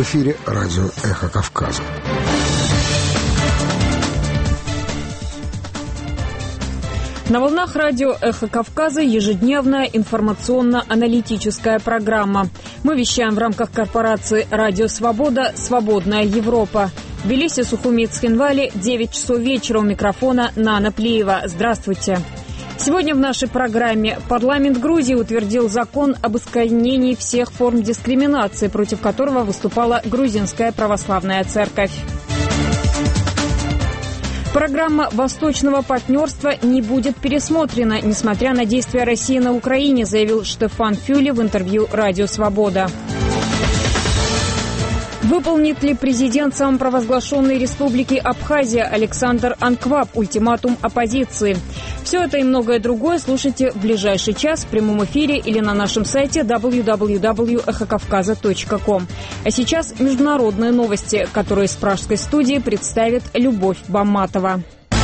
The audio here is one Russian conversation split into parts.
В эфире радио «Эхо Кавказа». На волнах радио «Эхо Кавказа» ежедневная информационно-аналитическая программа. Мы вещаем в рамках корпорации «Радио Свобода. Свободная Европа». В Тбилиси, Сухуми и Цхинвале 9 часов вечера. У микрофона Нана Плиева. Здравствуйте. Сегодня в нашей программе парламент Грузии утвердил закон об искоренении всех форм дискриминации, против которого выступала Грузинская православная церковь. Программа «Восточного партнерства» не будет пересмотрена, несмотря на действия России на Украине, заявил Штефан Фюле в интервью «Радио Свобода». Выполнит ли президент самопровозглашенной республики Абхазия Александр Анкваб ультиматум оппозиции? Все это и многое другое слушайте в ближайший час в прямом эфире или на нашем сайте www.эхокавказа.ком. А сейчас международные новости, которые с пражской студии представит Любовь Бамматова.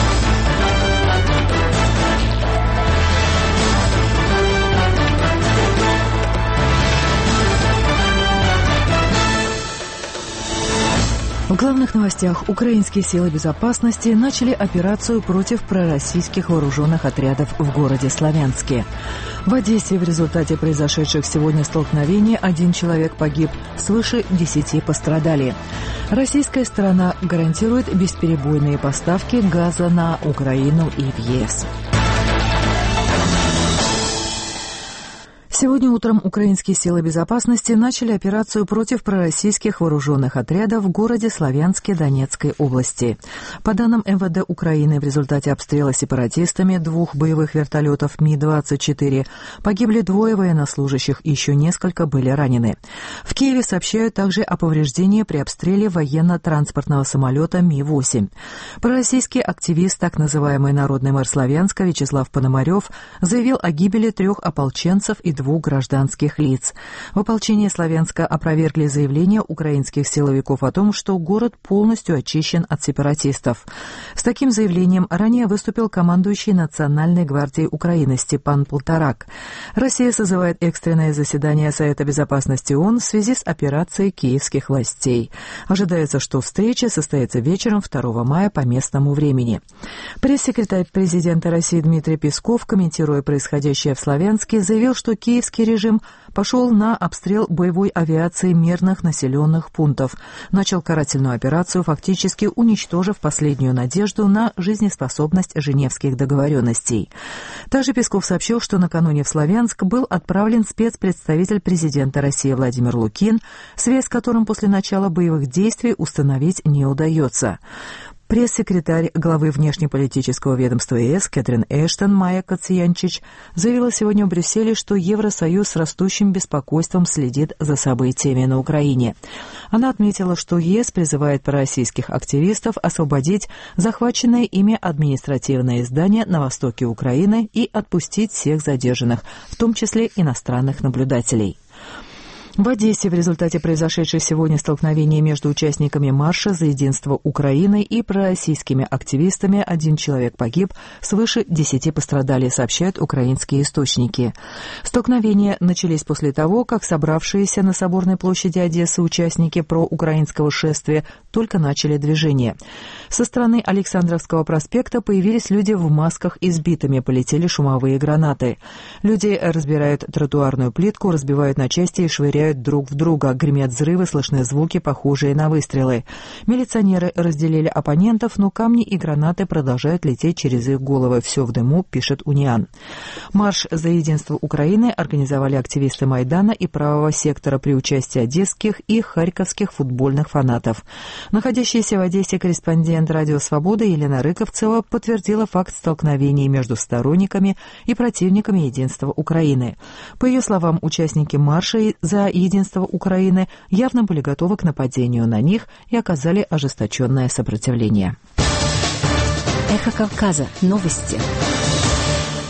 В главных новостях украинские силы безопасности начали операцию против пророссийских вооруженных отрядов в городе Славянске. В Одессе в результате произошедших сегодня столкновений 1 человек погиб, свыше 10 пострадали. Российская сторона гарантирует бесперебойные поставки газа на Украину и в ЕС. Сегодня утром украинские силы безопасности начали операцию против пророссийских вооруженных отрядов в городе Славянске Донецкой области. По данным МВД Украины, в результате обстрела сепаратистами 2 боевых вертолетов Ми-24 погибли 2 военнослужащих, и еще несколько были ранены. В Киеве сообщают также о повреждении при обстреле военно-транспортного самолета Ми-8. Пророссийский активист, так называемый Народный мэр Славянска Вячеслав Пономарев, заявил о гибели 3 ополченцев и 2 гражданских лиц. В ополчении Славянска опровергли заявление украинских силовиков о том, что город полностью очищен от сепаратистов. С таким заявлением ранее выступил командующий Национальной гвардией Украины Степан Полторак. Россия созывает экстренное заседание Совета безопасности ООН в связи с операцией киевских властей. Ожидается, что встреча состоится вечером 2 мая по местному времени. Пресс-секретарь президента России Дмитрий Песков, комментируя происходящее в Славянске, заявил, что киевский режим пошел на обстрел боевой авиации мирных населенных пунктов, начал карательную операцию, фактически уничтожив последнюю надежду на жизнеспособность Женевских договоренностей. Также Песков сообщил, что накануне в Славянск был отправлен спецпредставитель президента России Владимир Лукин, связь с которым после начала боевых действий установить не удается. Пресс-секретарь главы внешнеполитического ведомства ЕС Кэтрин Эштон Майя Кациянчич заявила сегодня в Брюсселе, что Евросоюз с растущим беспокойством следит за событиями на Украине. Она отметила, что ЕС призывает пророссийских активистов освободить захваченное ими административное здание на востоке Украины и отпустить всех задержанных, в том числе иностранных наблюдателей. В Одессе в результате произошедших сегодня столкновений между участниками марша за единство Украины и пророссийскими активистами 1 человек погиб, свыше 10 пострадали, сообщают украинские источники. Столкновения начались после того, как собравшиеся на Соборной площади Одессы участники проукраинского шествия только начали движение. Со стороны Александровского проспекта появились люди в масках и с битами, полетели шумовые гранаты. Люди разбирают тротуарную плитку, разбивают на части и швыряют друг в друга. Гремят взрывы, слышны звуки, похожие на выстрелы. Милиционеры разделили оппонентов, но камни и гранаты продолжают лететь через их головы. Все в дыму, пишет Униан. Марш за единство Украины организовали активисты Майдана и правого сектора при участии одесских и харьковских футбольных фанатов. Находящаяся в Одессе корреспондент «Радио Свобода» Елена Рыковцева подтвердила факт столкновений между сторонниками и противниками единства Украины. По ее словам, участники марша за единство Украины явно были готовы к нападению на них и оказали ожесточенное сопротивление. Эхо Кавказа. Новости.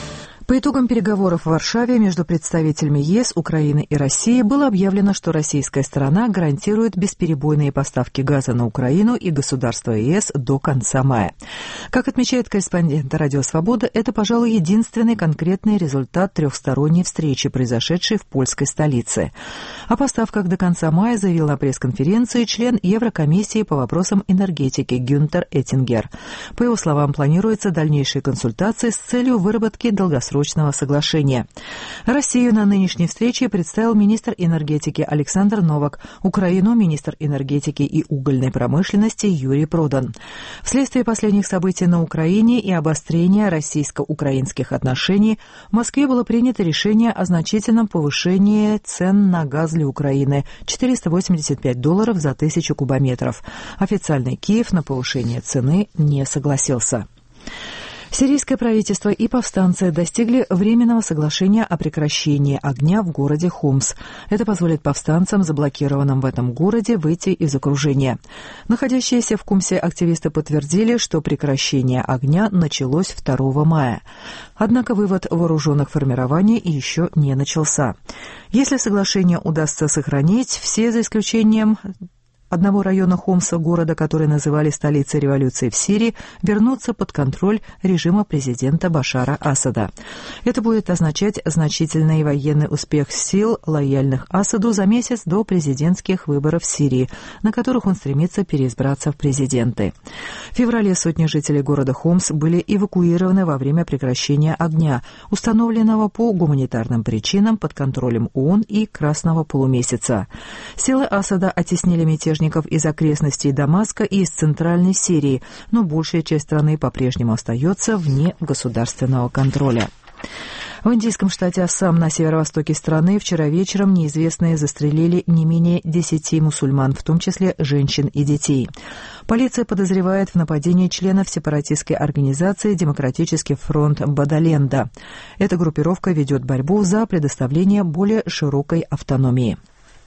По итогам переговоров в Варшаве между представителями ЕС, Украины и России было объявлено, что российская сторона гарантирует бесперебойные поставки газа на Украину и государства ЕС до конца мая. Как отмечает корреспондент «Радио Свобода», это, пожалуй, единственный конкретный результат трехсторонней встречи, произошедшей в польской столице. О поставках до конца мая заявил на пресс-конференции член Еврокомиссии по вопросам энергетики Гюнтер Эттингер. По его словам, планируются дальнейшие консультации с целью выработки долгосрочного соглашения. Россию на нынешней встрече представил министр энергетики Александр Новак, Украину — министр энергетики и угольной промышленности Юрий Продан. Вследствие последних событий на Украине и обострения российско-украинских отношений в Москве было принято решение о значительном повышении цен на газ для Украины — $485 за 1000 кубометров. Официальный Киев на повышение цены не согласился. Сирийское правительство и повстанцы достигли временного соглашения о прекращении огня в городе Хомс. Это позволит повстанцам, заблокированным в этом городе, выйти из окружения. Находящиеся в Хомсе активисты подтвердили, что прекращение огня началось 2 мая. Однако вывод вооруженных формирований еще не начался. Если соглашение удастся сохранить, все за исключением одного района Хомса, города, который называли столицей революции в Сирии, вернутся под контроль режима президента Башара Асада. Это будет означать значительный военный успех сил, лояльных Асаду, за месяц до президентских выборов в Сирии, на которых он стремится переизбраться в президенты. В феврале сотни жителей города Хомс были эвакуированы во время прекращения огня, установленного по гуманитарным причинам под контролем ООН и Красного полумесяца. Силы Асада оттеснили мятежников из окрестностей Дамаска и из центральной Сирии, но большая часть страны по-прежнему остается вне государственного контроля. В индийском штате Ассам на северо-востоке страны вчера вечером неизвестные застрелили не менее 10 мусульман, в том числе женщин и детей. Полиция подозревает в нападении членов сепаратистской организации «Демократический фронт Бодаленда». Эта группировка ведет борьбу за предоставление более широкой автономии.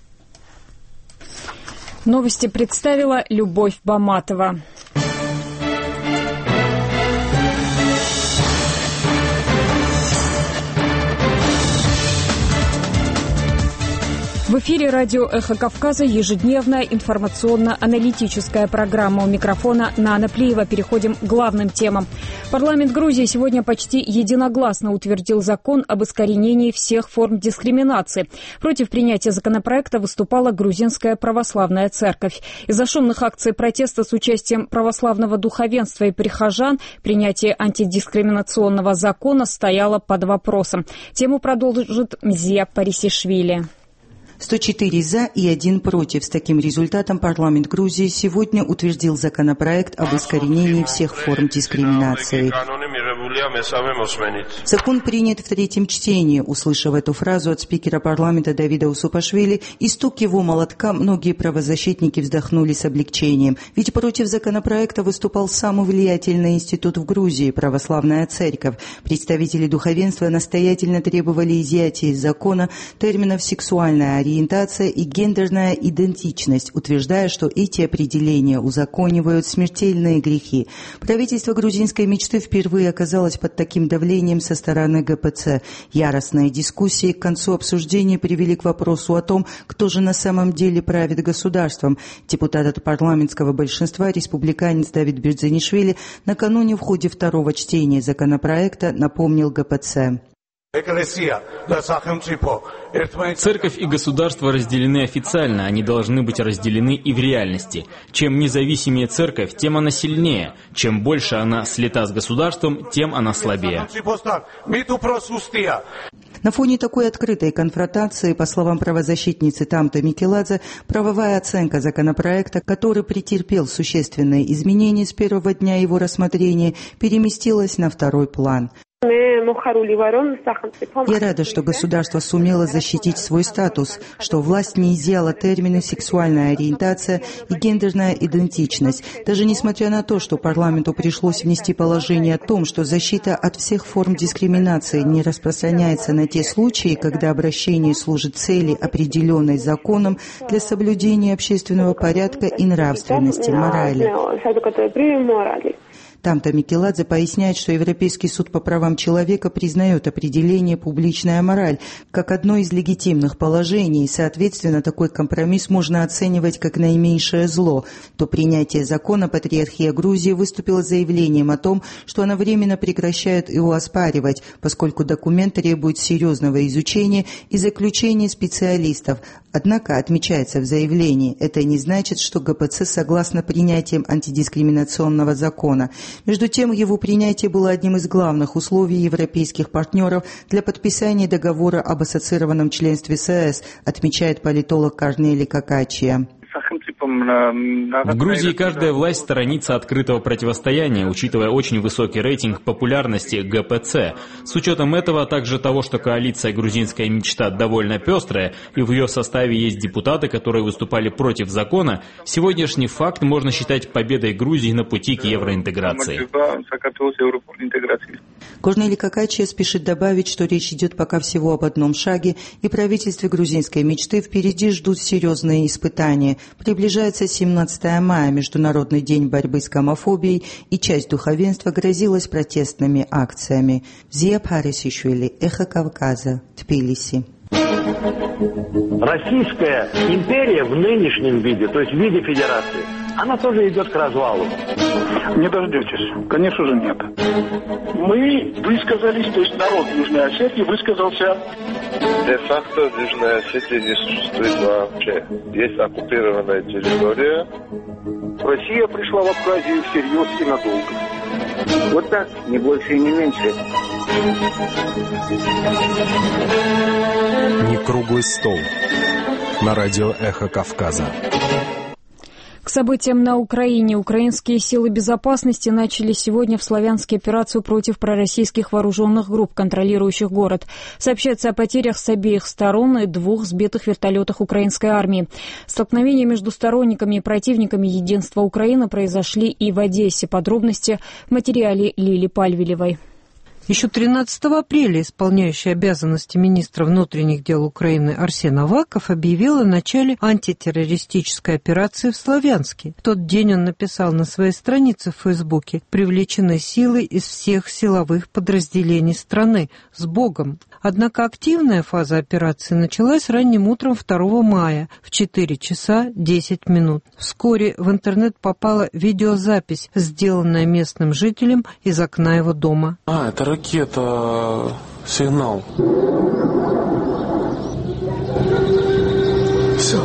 Новости представила Любовь Баматова. В эфире радио «Эхо Кавказа» ежедневная информационно-аналитическая программа. У микрофона Нана Плиева. Переходим к главным темам. Парламент Грузии сегодня почти единогласно утвердил закон об искоренении всех форм дискриминации. Против принятия законопроекта выступала Грузинская православная церковь. Из-за шумных акций протеста с участием православного духовенства и прихожан принятие антидискриминационного закона стояло под вопросом. Тему продолжит Мзия Парисишвили. 104 за и 1 против. С таким результатом парламент Грузии сегодня утвердил законопроект об искоренении всех форм дискриминации. Закон принят в 3-м чтении. Услышав эту фразу от спикера парламента Давида Усупашвили и стук его молотка, многие правозащитники вздохнули с облегчением. Ведь против законопроекта выступал самый влиятельный институт в Грузии – православная церковь. Представители духовенства настоятельно требовали изъятия из закона терминов «сексуальная ориентация» и «гендерная идентичность», утверждая, что эти определения узаконивают смертельные грехи. Правительство грузинской мечты впервые оказалось под таким давлением со стороны ГПЦ. Яростные дискуссии к концу обсуждения привели к вопросу о том, кто же на самом деле правит государством. Депутат от парламентского большинства, республиканец Давид Бердзинишвили, накануне в ходе 2-го чтения законопроекта напомнил ГПЦ. Церковь и государство разделены официально, они должны быть разделены и в реальности. Чем независимее церковь, тем она сильнее. Чем больше она слита с государством, тем она слабее. На фоне такой открытой конфронтации, по словам правозащитницы Тамто Микеладзе, правовая оценка законопроекта, который претерпел существенные изменения с первого дня его рассмотрения, переместилась на 2-й план. Я рада, что государство сумело защитить свой статус, что власть не изъяла термины «сексуальная ориентация» и «гендерная идентичность», даже несмотря на то, что парламенту пришлось внести положение о том, что защита от всех форм дискриминации не распространяется на те случаи, когда обращение служит цели, определенной законом, для соблюдения общественного порядка и нравственности, морали. Там-то Микеладзе поясняет, что Европейский суд по правам человека признает определение «публичная мораль» как одно из легитимных положений, и, соответственно, такой компромисс можно оценивать как наименьшее зло. До принятия закона Патриархия Грузии выступила с заявлением о том, что она временно прекращает его оспаривать, поскольку документ требует серьезного изучения и заключения специалистов. Однако, отмечается в заявлении, это не значит, что ГПЦ согласна принятием антидискриминационного закона. Между тем, его принятие было одним из главных условий европейских партнеров для подписания договора об ассоциированном членстве с ЕС, отмечает политолог Корнели Какачия. В Грузии каждая власть сторонится открытого противостояния, учитывая очень высокий рейтинг популярности ГПЦ. С учетом этого, а также того, что коалиция «Грузинская мечта» довольно пестрая, и в ее составе есть депутаты, которые выступали против закона, сегодняшний факт можно считать победой Грузии на пути к евроинтеграции. Корнели Какачия спешит добавить, что речь идет пока всего об одном шаге, и правительстве грузинской мечты впереди ждут серьезные испытания. Приближается 17 мая, Международный день борьбы с гомофобией, и часть духовенства грозилась протестными акциями. Зия Парисишвили, Эхо Кавказа, Тбилиси. Российская империя в нынешнем виде, то есть в виде федерации, она тоже идет к развалу. Не дождетесь. Конечно же нет. Мы высказались, то есть народ Южной Осетии высказался. Де-факто Южная Осетия не существует вообще. Есть оккупированная территория. Россия пришла в Абхазию всерьез и надолго. Вот так, не больше и не меньше. Не круглый стол. На радио «Эхо Кавказа». К событиям на Украине. Украинские силы безопасности начали сегодня в Славянске операцию против пророссийских вооруженных групп, контролирующих город. Сообщается о потерях с обеих сторон и 2 сбитых вертолетах украинской армии. Столкновения между сторонниками и противниками единства Украины произошли и в Одессе. Подробности в материале Лили Пальвелевой. Еще 13 апреля исполняющий обязанности министра внутренних дел Украины Арсен Аваков объявил о начале антитеррористической операции в Славянске. В тот день он написал на своей странице в Фейсбуке: «Привлечены силы из всех силовых подразделений страны. С Богом!». Однако активная фаза операции началась ранним утром 2 мая в 4 часа 10 минут. Вскоре в интернет попала видеозапись, сделанная местным жителем из окна его дома. Это ракета, сигнал. Все.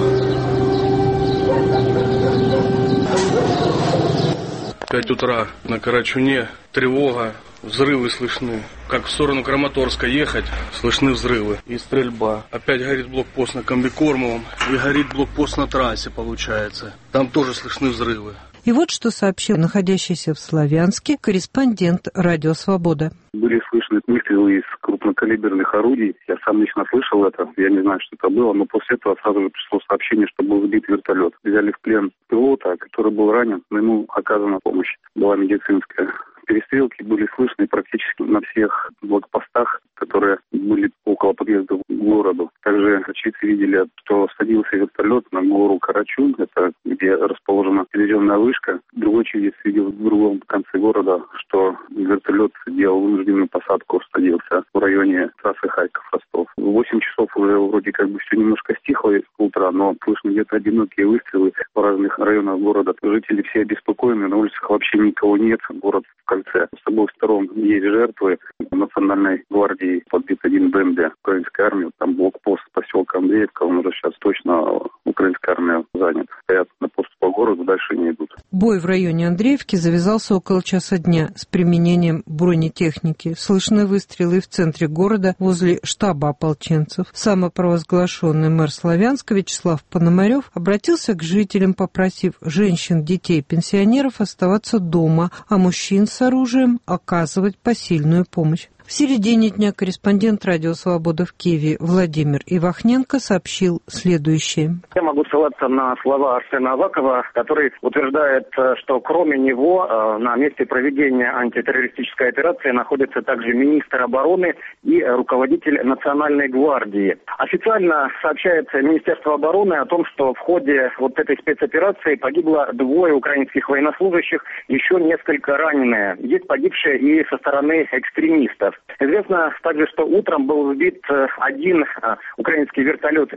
5 утра на Карачуне, тревога, взрывы слышны. Как в сторону Краматорска ехать, слышны взрывы и стрельба. Опять горит блокпост на Комбикормовом и горит блокпост на трассе, получается. Там тоже слышны взрывы. И вот что сообщил находящийся в Славянске корреспондент «Радио Свобода». Были слышны выстрелы из крупнокалиберных орудий. Я сам лично слышал это. Я не знаю, что это было, но после этого сразу же пришло сообщение, что был сбит вертолет. Взяли в плен пилота, который был ранен, но ему оказана помощь. Была медицинская. Перестрелки были слышны практически на всех блокпостах, которые были около подъезда к городу. Также очевидцы видели, что садился вертолет на гору Карачун, это где расположена телевизионная вышка. Другой очевидец видел в другом конце города, что вертолет делал вынужденную посадку, садился в районе трассы Харьков-Ростов. В 8 часов уже вроде как бы все немножко стихло утра, но слышно где-то одинокие выстрелы в разных районах города. Жители все обеспокоены, на улицах вообще никого нет, город в кольце. С обоих сторон есть жертвы. Национальной гвардии подбит один БМД украинской армии. Там блокпост поселка Андреевка, он уже сейчас точно украинская армия занят. Стоят на посту по городу, дальше не идут. Бой в районе Андреевки завязался около часа дня с применением бронетехники. Слышны выстрелы в центре города возле штаба ополченцев. Самопровозглашенный мэр Славянска Вячеслав Пономарев обратился к жителям, попросив женщин, детей, пенсионеров оставаться дома, а мужчин с оружием оказывать посильную помощь. В середине дня корреспондент «Радио Свобода» в Киеве Владимир Ивахненко сообщил следующее. Я могу ссылаться на слова Арсена Авакова, который утверждает, что кроме него на месте проведения антитеррористической операции находится также министр обороны и руководитель Национальной гвардии. Официально сообщается Министерство обороны о том, что в ходе вот этой спецоперации погибло 2 украинских военнослужащих, еще несколько раненые. Есть погибшие и со стороны экстремистов. Известно также, что утром был сбит один украинский вертолет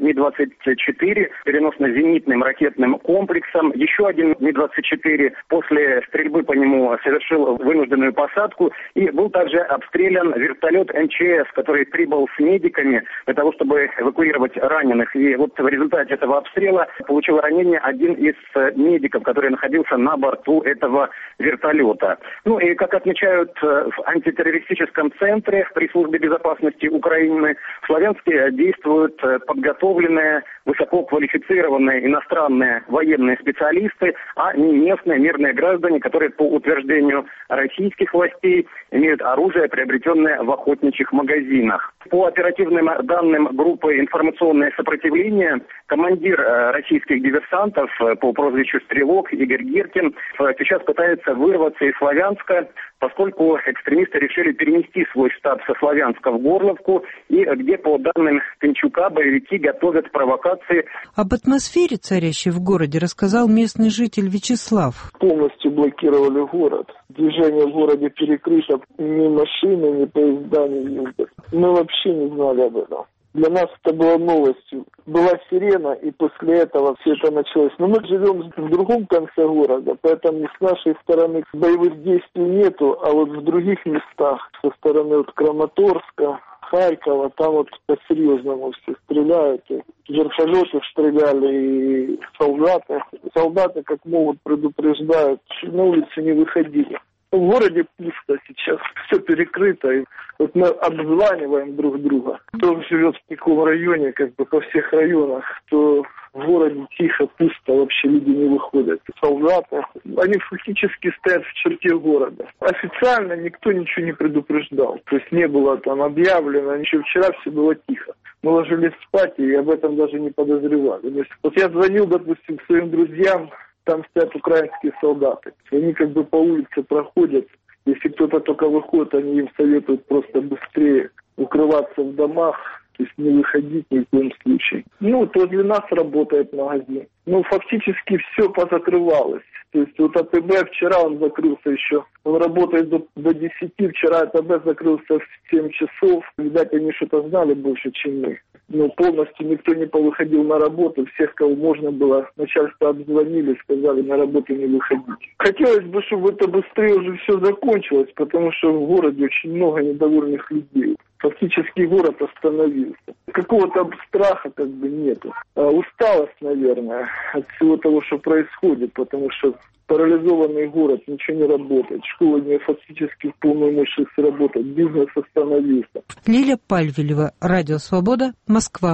Ми-24 переносно-зенитным ракетным комплексом. Еще один Ми-24 после стрельбы по нему совершил вынужденную посадку. И был также обстрелян вертолет МЧС, который прибыл с медиками для того, чтобы эвакуировать раненых. И вот в результате этого обстрела получил ранение один из медиков, который находился на борту этого вертолета. Ну и, как отмечают в антитеррористическом центре при службе безопасности Украины, в Славянске действуют подготовленные, высококвалифицированные иностранные военные специалисты, а не местные мирные граждане, которые по утверждению российских властей имеют оружие, приобретенное в охотничьих магазинах. По оперативным данным группы «Информационное сопротивление», командир российских диверсантов по прозвищу «Стрелок» Игорь Гиркин сейчас пытается вырваться из Славянска, поскольку экстремисты решили перенести свой штаб со Славянска в Горловку, и где, по данным Пинчука, боевики готовят провокации. Об атмосфере, царящей в городе, рассказал местный житель Вячеслав. Полностью блокировали город. Движение в городе перекрыто. Ни машины, ни поезда не ездят. Мы вообще не знали об этом. Для нас это было новостью. Была сирена, и после этого все это началось. Но мы живем в другом конце города, поэтому с нашей стороны боевых действий нету, а вот в других местах, со стороны вот Краматорска, Харькова, там вот по-серьезному все стреляют. И вертолеты стреляли, и солдаты. Солдаты, как могут, предупреждают, на улицу не выходили. В городе пусто сейчас, все перекрыто. И вот мы обзваниваем друг друга. Кто живет в таком районе, как бы по всех районах, то в городе тихо, пусто, вообще люди не выходят. Солдаты, они фактически стоят в черте города. Официально никто ничего не предупреждал. То есть не было там объявлено, ничего. Вчера все было тихо. Мы ложились спать и об этом даже не подозревали. Вот я звонил, допустим, своим друзьям, там стоят украинские солдаты. Они как бы по улице проходят. Если кто-то только выходит, они им советуют просто быстрее укрываться в домах, то есть не выходить ни в коем случае. Ну, вот возле нас работает магазин. Ну, фактически все позакрывалось. То есть вот АТБ вчера он закрылся еще. Он работает до 10, вчера АТБ закрылся в 7 часов. Видать, они что-то знали больше, чем мы. Но полностью никто не повыходил на работу. Всех, кого можно было, начальство обзвонили, сказали, на работу не выходить. Хотелось бы, чтобы это быстрее уже все закончилось, потому что в городе очень много недовольных людей. Фактически город остановился. Какого-то страха как бы нету. Усталость, наверное, от всего того, что происходит, потому что парализованный город, ничего не работает. Школа не фактически в полную мощность работает. Бизнес остановился. Лиля Пальвелева, Радио Свобода, Москва.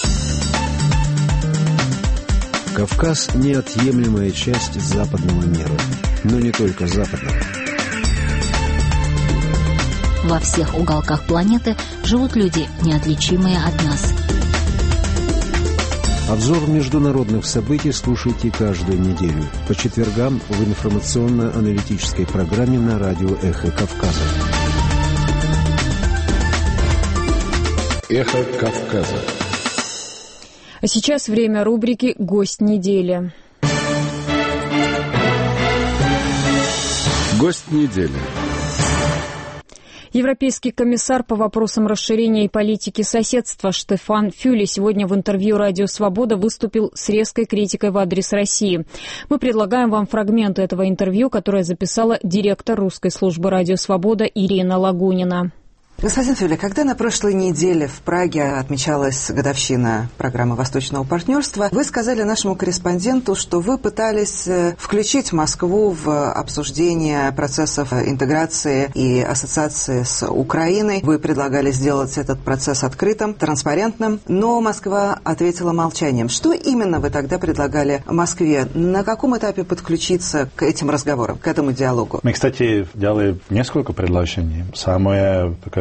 Кавказ – неотъемлемая часть западного мира. Но не только западного. Во всех уголках планеты живут люди, неотличимые от нас. Обзор международных событий слушайте каждую неделю по четвергам в информационно-аналитической программе на радио «Эхо Кавказа». «Эхо Кавказа». А сейчас время рубрики «Гость недели». Гость недели. Европейский комиссар по вопросам расширения и политики соседства Штефан Фюле сегодня в интервью «Радио Свобода» выступил с резкой критикой в адрес России. Мы предлагаем вам фрагменты этого интервью, которое записала директор русской службы «Радио Свобода» Ирина Лагунина. Господин Фюле, когда на прошлой неделе в Праге отмечалась годовщина программы «Восточного партнерства», вы сказали нашему корреспонденту, что вы пытались включить Москву в обсуждение процессов интеграции и ассоциации с Украиной. Вы предлагали сделать этот процесс открытым, транспарентным, но Москва ответила молчанием. Что именно вы тогда предлагали Москве? На каком этапе подключиться к этим разговорам, к этому диалогу? Мы, кстати, делали несколько предложений. Самое такое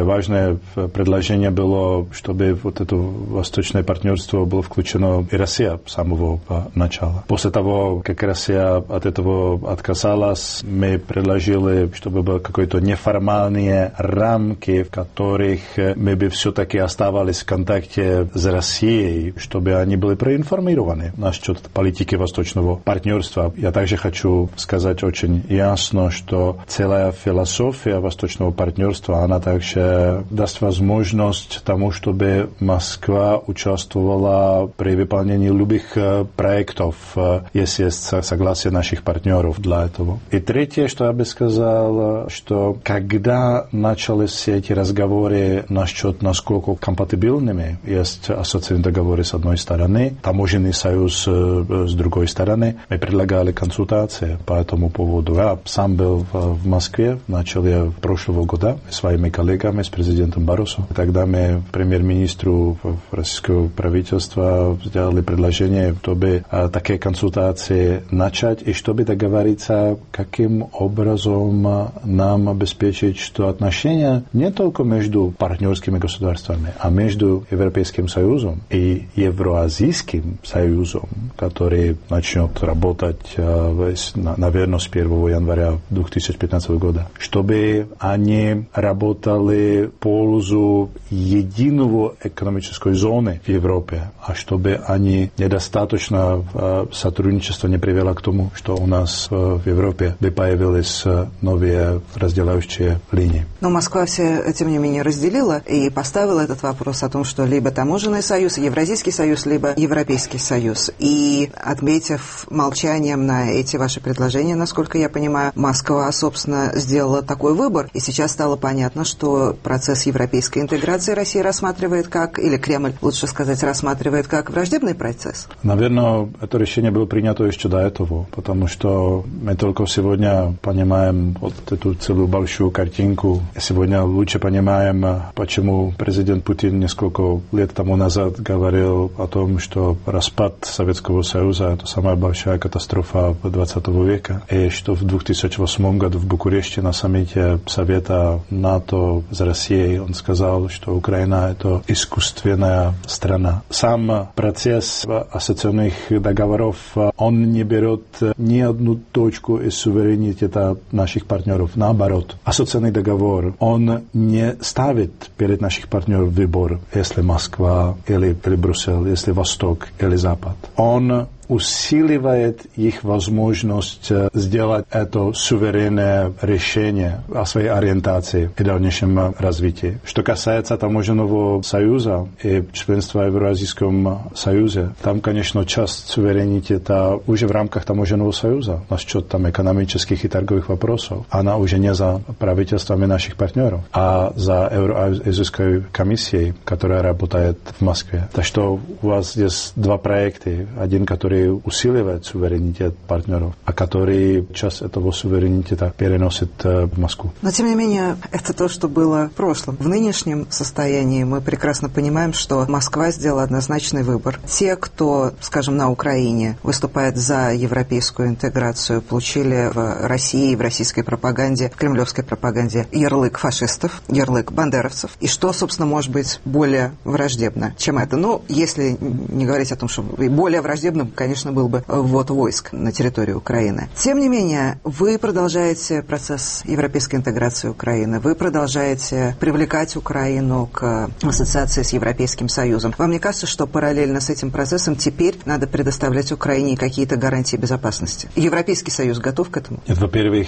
важное предложение было, чтобы вот это восточное партнерство было включено и Россия с самого начала. После того, как Россия от этого отказалась, мы предложили, чтобы были какие-то неформальные рамки, в которых мы бы все-таки оставались в контакте с Россией, чтобы они были проинформированы насчет политики восточного партнерства. Я также хочу сказать очень ясно, что целая философия восточного партнерства, она также даст возможность тому, чтобы Москва участвовала при выполнении любых проектов, если есть согласие наших партнеров для этого. И третье, что я бы сказал, что когда начались все эти разговоры насчет, насколько компатибильными есть ассоциативные договоры с одной стороны, таможенный союз с другой стороны, мы предлагали консультации по этому поводу. Я сам был в Москве в начале прошлого года с своими коллегами, с президентом Барросо. Тогда мы премьер-министру российского правительства сделали предложение, чтобы такие консультации начать и чтобы договориться, каким образом нам обеспечить, что отношения не только между партнерскими государствами, а между Европейским Союзом и Евразийским Союзом, который начнет работать, наверное, с 1 января 2015 года, чтобы они работали в пользу единого экономической зоны в Европе, а чтобы они недостаточно сотрудничество не привело к тому, что у нас в Европе бы появились новые разделяющие линии. Но Москва все, тем не менее, разделила и поставила этот вопрос о том, что либо таможенный союз, Евразийский союз, либо Европейский союз. И, отметив молчанием на эти ваши предложения, насколько я понимаю, Москва, собственно, сделала такой выбор, и сейчас стало понятно, что процесс европейской интеграции Россия рассматривает как, или Кремль, лучше сказать, рассматривает как враждебный процесс. Наверное, это решение было принято еще до этого, потому что мы только сегодня понимаем вот эту целую большую картинку. Сегодня лучше понимаем, почему президент Путин несколько лет тому назад говорил о том, что распад Советского Союза – это самая большая катастрофа 20 века, и что в 2008 году в Букуреште на саммите Совета НАТО с Россией он сказал, что Украина – это искусственная страна. Сам процесс ассоциационных договоров, он не берет ни одну точку из суверенитета наших партнеров. Наоборот, ассоциационный договор, он не ставит перед наших партнеров выбор, если Москва или Брюссель, если Восток или Запад. Он усиливает их возможность сделать это суверенное решение о своей ориентации и дальнейшем развитии. Что касается таможенного союза и членства в Евразийском союзе, там, конечно, часть суверенитета уже в рамках таможенного союза, насчет там экономических и торговых вопросов, она уже не за правительствами наших партнеров, а за Евразийской комиссией, которая работает в Москве. Так что у вас здесь два проекта. Один, который усиливает суверенитет партнеров, а который часть этого суверенитета переносит в Москву. Но, тем не менее, это то, что было в прошлом. В нынешнем состоянии мы прекрасно понимаем, что Москва сделала однозначный выбор. Те, кто, скажем, на Украине выступает за европейскую интеграцию, получили в России, в российской пропаганде, в кремлевской пропаганде ярлык фашистов, ярлык бандеровцев. И что, собственно, может быть более враждебно, чем это? Ну, если не говорить о том, что более враждебным, конечно, был бы ввод войск на территорию Украины. Тем не менее, вы продолжаете процесс европейской интеграции Украины, вы продолжаете привлекать Украину к ассоциации с Европейским Союзом. Вам не кажется, что параллельно с этим процессом теперь надо предоставлять Украине какие-то гарантии безопасности? Европейский Союз готов к этому? Во-первых,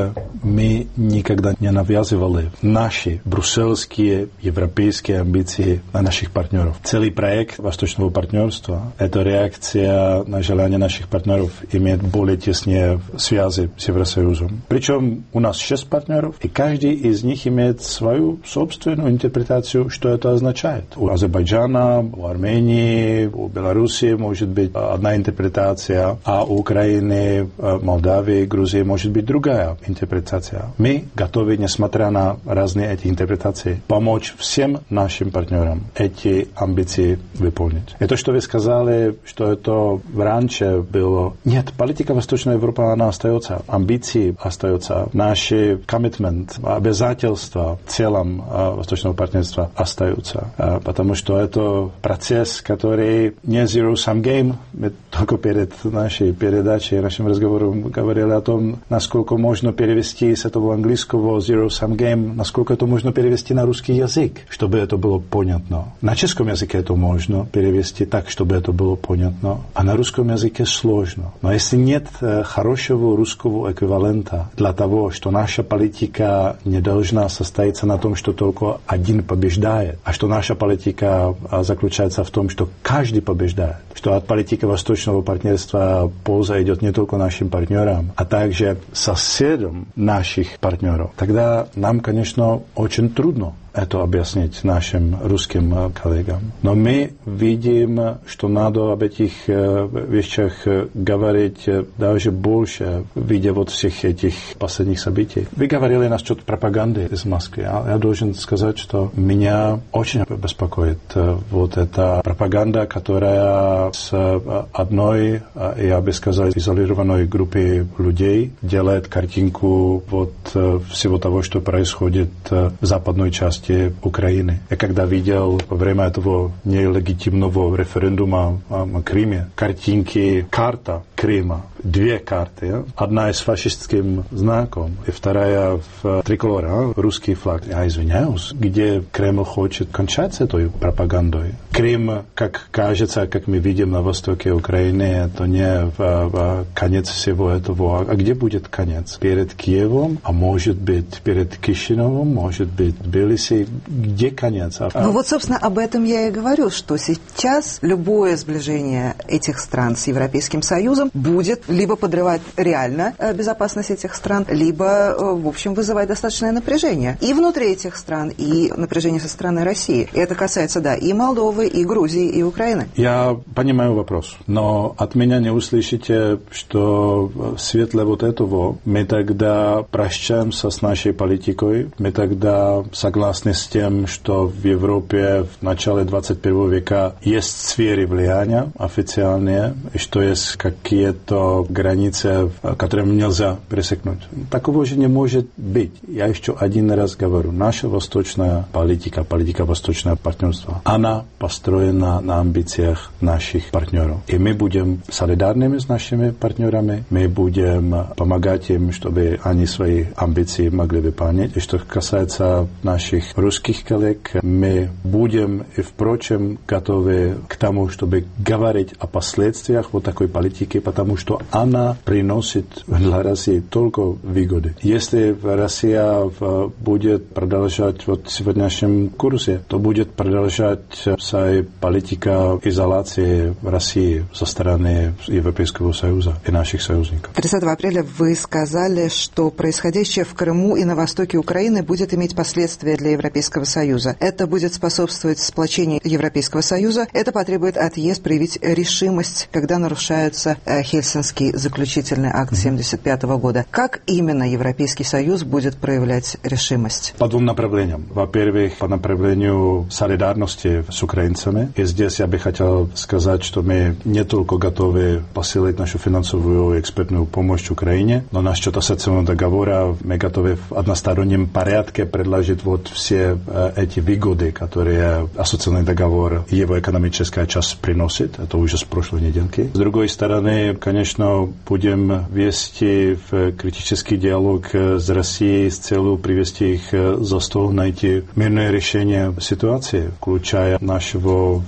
мы никогда не навязывали наши брюссельские европейские амбиции на наших партнеров. Целый проект Восточного партнерства – это реакция на желание наших партнеров иметь более тесные связи с Евросоюзом. Причем у нас 6 партнеров, и каждый из них имеет свою собственную интерпретацию, что это означает. У Азербайджана, у Армении, у Беларуси может быть одна интерпретация, а у Украины, Молдавии, Грузии может быть другая интерпретация. Мы готовы, несмотря на разные эти интерпретации, помочь всем нашим партнерам эти амбиции выполнить. И то, что вы сказали, что это раньше было... Нет, политика Восточной Европы, она остается, амбиции остаются, наши коммитмент, обязательства в целом Восточного партнерства остаются, потому что это процесс, который не zero-sum game. Мы только перед нашей передачей, нашим разговором говорили о том, насколько можно перевести с этого английского zero-sum game, насколько это можно перевести на русский язык, чтобы это было понятно. На чешском языке это можно перевести так, чтобы это было понятно, а на русском языке сложно. Но если нет хорошего русского эквивалента для того, что наша политика не должна состояться на том, что только один побеждает, а что наша политика заключается в том, что каждый побеждает, что от политики Восточного партнерства польза идет не только нашим партнерам, а также соседям наших партнеров, тогда нам, конечно, очень трудно это объяснить нашим русским коллегам. Но мы видим, что надо об этих вещах говорить даже больше, видя вот всех этих последних событий. Вы говорили насчет пропаганды из Москвы. Я должен сказать, что меня очень беспокоит вот эта пропаганда, которая с одной, я бы сказал, изолированной группы людей делает картинку вот всего того, что происходит в западной части Украины. Я когда видел во время этого нелегитимного референдума о Крыме картинки, карта Крыма, две карты. Одна с фашистским знаком, и вторая в триколоре, русский флаг. Я извиняюсь, где Кремль хочет кончать с этой пропагандой. Крым, как кажется, как мы видим на востоке Украины, это не конец всего этого. А где будет конец? Перед Киевом, а может быть перед Кишиневым, может быть Тбилиси. Где конец? Ну вот, собственно, об этом я и говорю, что сейчас любое сближение этих стран с Европейским Союзом будет либо подрывать реально безопасность этих стран, либо, в общем, вызывать достаточное напряжение и внутри этих стран, и напряжение со стороны России. И это касается, да, и Молдовы, и Грузии, и Украины. Я понимаю вопрос, но от меня не услышите, что в светле вот этого мы тогда прощаемся с нашей политикой, мы тогда согласны с тем, что в Европе в начале 21 века есть сферы влияния официальные, и что есть какие-то границы, которые нельзя пересекнуть. Такого же не может быть. Я еще один раз говорю, наша восточная политика, политика восточного партнерства, она построена на амбициях наших партнеров. И мы будем солидарными с нашими партнерами, мы будем помогать им, чтобы они свои амбиции могли выполнять. И что касается наших русских коллег, мы будем и, впрочем, готовы к тому, чтобы говорить о последствиях вот такой политики, потому что она приносит для России только выгоды. Если Россия будет продолжать вот в сегодняшнем курсе, то будет продолжать своя политика изоляции России со стороны Европейского Союза и наших союзников. 30 апреля вы сказали, что происходящее в Крыму и на востоке Украины будет иметь последствия для Европейского Союза. Это будет способствовать сплочению Европейского Союза. Это потребует от ЕС проявить решимость, когда нарушается Хельсинский заключительный акт 1975 года. Как именно Европейский Союз будет проявлять решимость? По двум направлениям. Во-первых, по направлению солидарности с украинцами. И здесь я бы хотел сказать, что мы не только готовы посылать нашу финансовую и экспертную помощь Украине, но насчет ассоциационного договора мы готовы в одностороннем порядке предложить вот все эти выгоды, которые ассоциационный договор и его экономическая часть приносит. Это уже с прошлой недельки. С другой стороны, конечно, будем вести в критический диалог с Россией с целью привести их за стол, найти мирное решение ситуации, включая нашего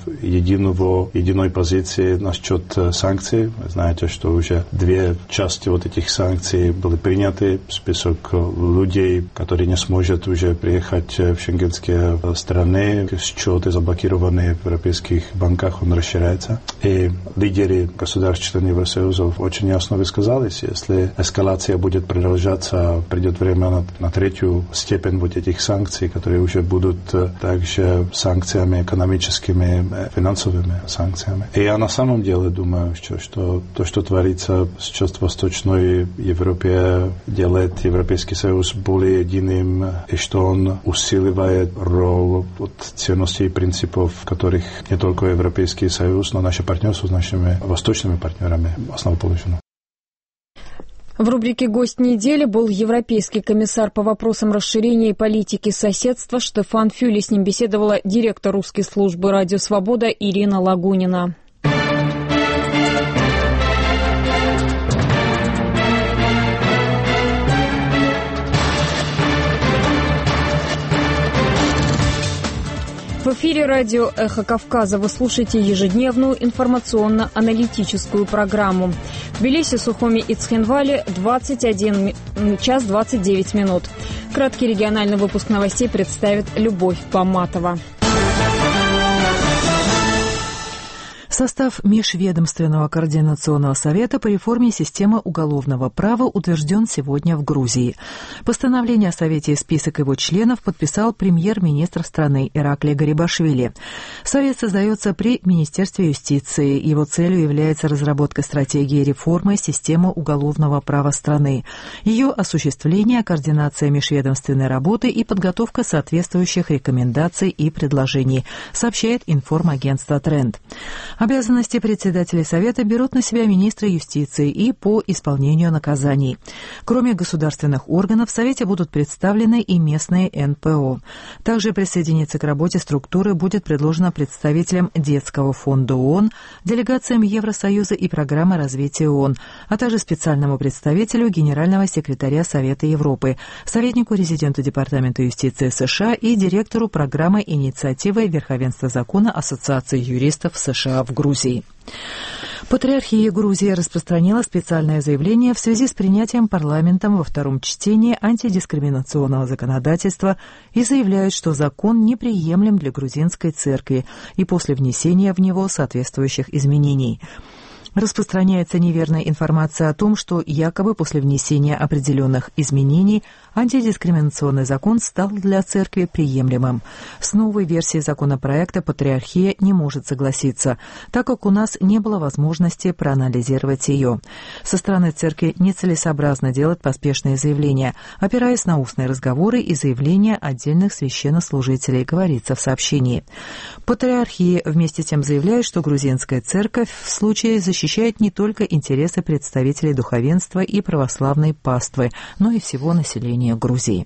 единой позиции насчет санкций. Вы знаете, что уже две части вот этих санкций были приняты. Список людей, которые не смогут уже приехать в шенгенские страны, счеты заблокированные в европейских банках, он расширяется. И лидеры государств членов Союза очень ясно высказались. Если эскалация будет продолжаться, придет время на третью степень вот этих санкций, которые уже будут также санкциями экономическими, финансовыми санкциями. И я на самом деле думаю, что то, что творится сейчас в Восточной Европе, делает Европейский Союз более единым, и что он усиливает роль ценностей и принципов, в которых не только Европейский Союз, но наше партнерство с нашими восточными партнерами основоположено. В рубрике «Гость недели» был европейский комиссар по вопросам расширения и политики соседства Штефан Фюле. С ним беседовала директор русской службы «Радио Свобода» Ирина Лагунина. В эфире радио «Эхо Кавказа». Вы слушаете ежедневную информационно-аналитическую программу. В Тбилиси, Сухуми и Цхинвале 21 час 29 минут. Краткий региональный выпуск новостей представит Любовь Поматова. Состав Межведомственного координационного совета по реформе системы уголовного права утвержден сегодня в Грузии. Постановление о совете и список его членов подписал премьер-министр страны Ираклий Гарибашвили. Совет создается при Министерстве юстиции. Его целью является разработка стратегии реформы системы уголовного права страны, ее осуществление, координация межведомственной работы и подготовка соответствующих рекомендаций и предложений, сообщает информагентство «Тренд». Обязанности председателей Совета берут на себя министры юстиции и по исполнению наказаний. Кроме государственных органов, в Совете будут представлены и местные НПО. Также присоединиться к работе структуры будет предложено представителям Детского фонда ООН, делегациям Евросоюза и программы развития ООН, а также специальному представителю Генерального секретаря Совета Европы, советнику резидента Департамента юстиции США и директору программы инициативы верховенства закона Ассоциации юристов США в Грузии. Патриархия Грузии распространила специальное заявление в связи с принятием парламентом во втором чтении антидискриминационного законодательства и заявляет, что закон неприемлем для грузинской церкви и после внесения в него соответствующих изменений. Распространяется неверная информация о том, что якобы после внесения определенных изменений антидискриминационный закон стал для церкви приемлемым. С новой версией законопроекта патриархия не может согласиться, так как у нас не было возможности проанализировать ее. Со стороны церкви нецелесообразно делать поспешные заявления, опираясь на устные разговоры и заявления отдельных священнослужителей, говорится в сообщении. Патриархия вместе с тем заявляет, что грузинская церковь в случае защищает не только интересы представителей духовенства и православной паствы, но и всего населения Грузии.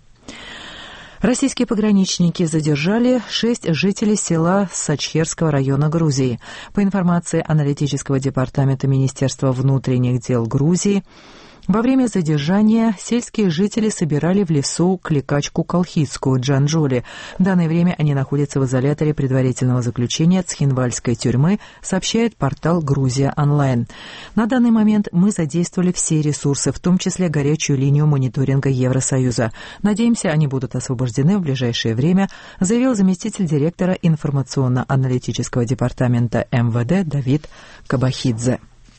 Российские пограничники задержали 6 жителей села Сачхерского района Грузии. По информации аналитического департамента Министерства внутренних дел Грузии, во время задержания сельские жители собирали в лесу кликачку колхидскую Джанджоли. В данное время они находятся в изоляторе предварительного заключения Цхинвальской тюрьмы, сообщает портал «Грузия онлайн». На данный момент мы задействовали все ресурсы, в том числе горячую линию мониторинга Евросоюза. Надеемся, они будут освобождены в ближайшее время, заявил заместитель директора информационно-аналитического департамента МВД Давид Кабахидзе.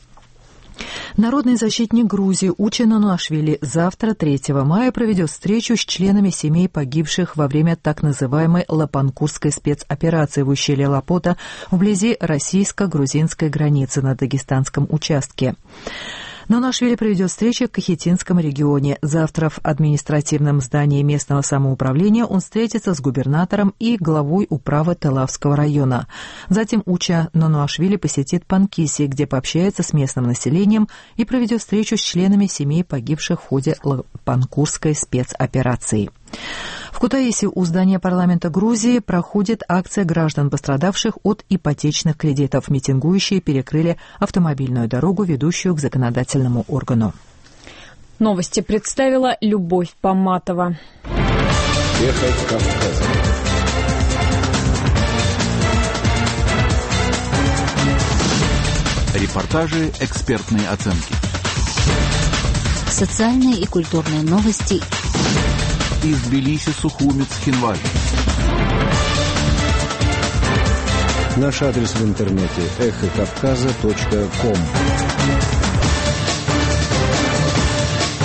Народный защитник Грузии Учи Нонуашвили завтра, 3 мая, проведет встречу с членами семей погибших во время так называемой Лапанкурской спецоперации в ущелье Лапота вблизи российско-грузинской границы на дагестанском участке. Нонуашвили проведет встречу в Кахетинском регионе. Завтра в административном здании местного самоуправления он встретится с губернатором и главой управы Телавского района. Затем Уча Нонуашвили посетит Панкиси, где пообщается с местным населением и проведет встречу с членами семей погибших в ходе Лапанкурской спецоперации. В Кутаиси у здания парламента Грузии проходит акция граждан, пострадавших от ипотечных кредитов. Митингующие перекрыли автомобильную дорогу, ведущую к законодательному органу. Новости представила Любовь Поматова. Эхо Кавказа. Репортажи, экспертные оценки. Социальные и культурные новости. Из Тбилиси, Сухуми, Цхинвали. Наш адрес в интернете – эхокавказа.ком.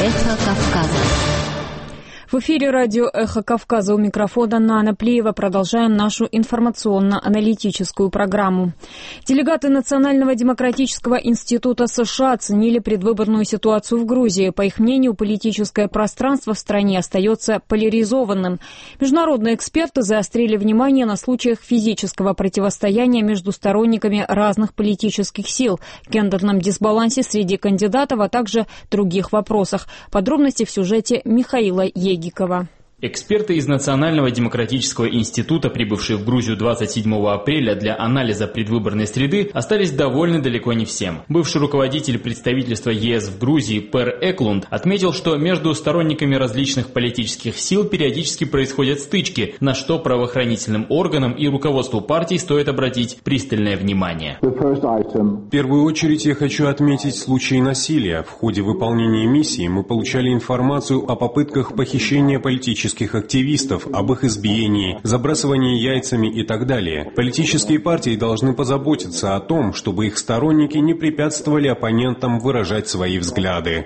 Эхо Кавказа. В эфире радио «Эхо Кавказа», у микрофона Нана Плиева. Продолжаем нашу информационно-аналитическую программу. Делегаты Национального демократического института США оценили предвыборную ситуацию в Грузии. По их мнению, политическое пространство в стране остается поляризованным. Международные эксперты заострили внимание на случаях физического противостояния между сторонниками разных политических сил, гендерном дисбалансе среди кандидатов, а также других вопросах. Подробности в сюжете Михаила Егикова. Эксперты из Национального демократического института, прибывшие в Грузию 27 апреля для анализа предвыборной среды, остались довольны далеко не всем. Бывший руководитель представительства ЕС в Грузии Пер Эклунд отметил, что между сторонниками различных политических сил периодически происходят стычки, на что правоохранительным органам и руководству партий стоит обратить пристальное внимание. В первую очередь я хочу отметить случаи насилия. В ходе выполнения миссии мы получали информацию о попытках похищения политических активистов, об их избиении, забрасывании яйцами и так далее. Политические партии должны позаботиться о том, чтобы их сторонники не препятствовали оппонентам выражать свои взгляды.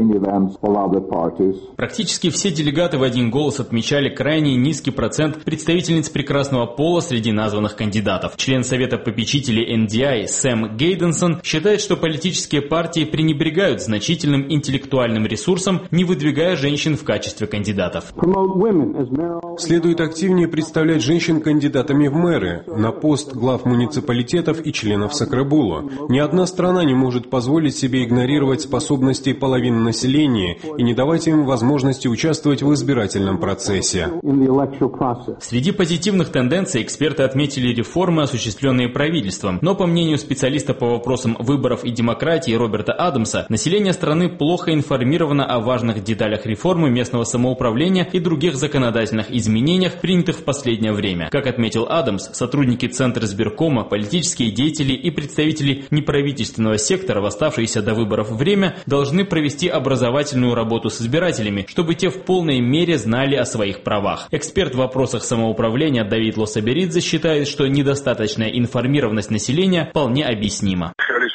Практически все делегаты в один голос отмечали крайне низкий процент представительниц прекрасного пола среди названных кандидатов. Член Совета попечителей NDI Сэм Гейденсон считает, что политические партии пренебрегают значительным интеллектуальным ресурсом, не выдвигая женщин в качестве кандидатов. Следует активнее представлять женщин кандидатами в мэры, на пост глав муниципалитетов и членов Сакрабула. Ни одна страна не может позволить себе игнорировать способности половины населения и не давать им возможности участвовать в избирательном процессе. Среди позитивных тенденций эксперты отметили реформы, осуществленные правительством. Но, по мнению специалиста по вопросам выборов и демократии Роберта Адамса, население страны плохо информировано о важных деталях реформы местного самоуправления и других законодательных изменениях, принятых в последнее время. Как отметил Адамс, сотрудники Центра избиркома, политические деятели и представители неправительственного сектора в оставшееся до выборов время должны провести образовательную работу с избирателями, чтобы те в полной мере знали о своих правах. Эксперт в вопросах самоуправления Давид Лосаберидзе считает, что недостаточная информированность населения вполне объяснима.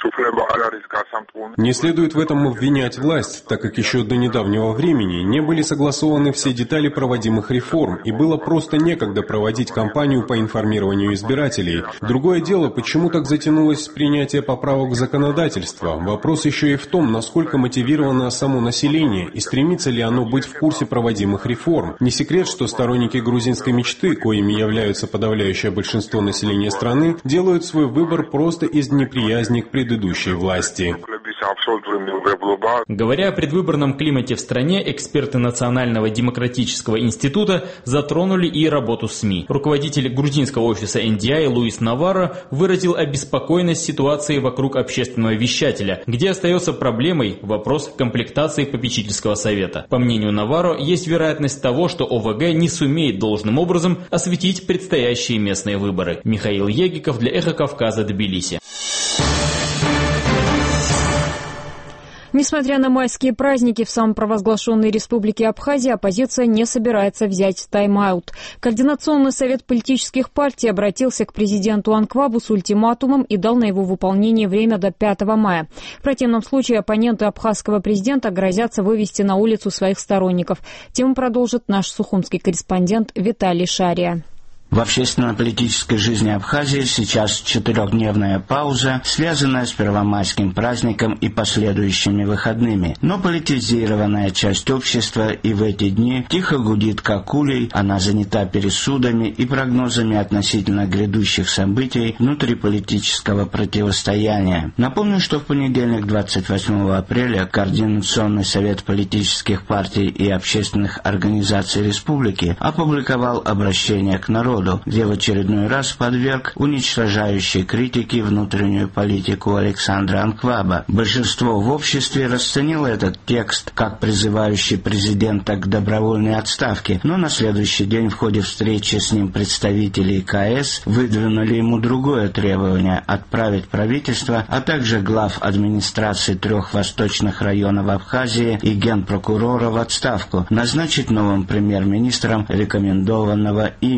Не следует в этом обвинять власть, так как еще до недавнего времени не были согласованы все детали проводимых реформ, и было просто некогда проводить кампанию по информированию избирателей. Другое дело, почему так затянулось принятие поправок в законодательство. Вопрос еще и в том, насколько мотивировано само население и стремится ли оно быть в курсе проводимых реформ. Не секрет, что сторонники грузинской мечты, коими являются подавляющее большинство населения страны, делают свой выбор просто из неприязни к предыдущей власти. Говоря о предвыборном климате в стране, эксперты Национального демократического института затронули и работу СМИ. Руководитель грузинского офиса NDI Луис Наварро выразил обеспокоенность ситуацией вокруг общественного вещателя, где остается проблемой вопрос комплектации попечительского совета. По мнению Наварро, есть вероятность того, что ОВГ не сумеет должным образом осветить предстоящие местные выборы. Михаил Егиков для Эхо Кавказа, Тбилиси. Несмотря на майские праздники в самопровозглашенной республике Абхазия, оппозиция не собирается взять тайм-аут. Координационный совет политических партий обратился к президенту Анквабу с ультиматумом и дал на его выполнение время до 5 мая. В противном случае оппоненты абхазского президента грозятся вывести на улицу своих сторонников. Тему продолжит наш сухумский корреспондент Виталий Шария. В общественно-политической жизни Абхазии сейчас 4-дневная пауза, связанная с первомайским праздником и последующими выходными. Но политизированная часть общества и в эти дни тихо гудит как улей, она занята пересудами и прогнозами относительно грядущих событий внутриполитического противостояния. Напомню, что в понедельник, 28 апреля, Координационный совет политических партий и общественных организаций республики опубликовал обращение к народу, где в очередной раз подверг уничтожающей критике внутреннюю политику Александра Анкваба. Большинство в обществе расценило этот текст как призывающий президента к добровольной отставке, но на следующий день в ходе встречи с ним представители КС выдвинули ему другое требование – отправить правительство, а также глав администрации 3 восточных районов Абхазии и генпрокурора в отставку, назначить новым премьер-министром рекомендованного ими, что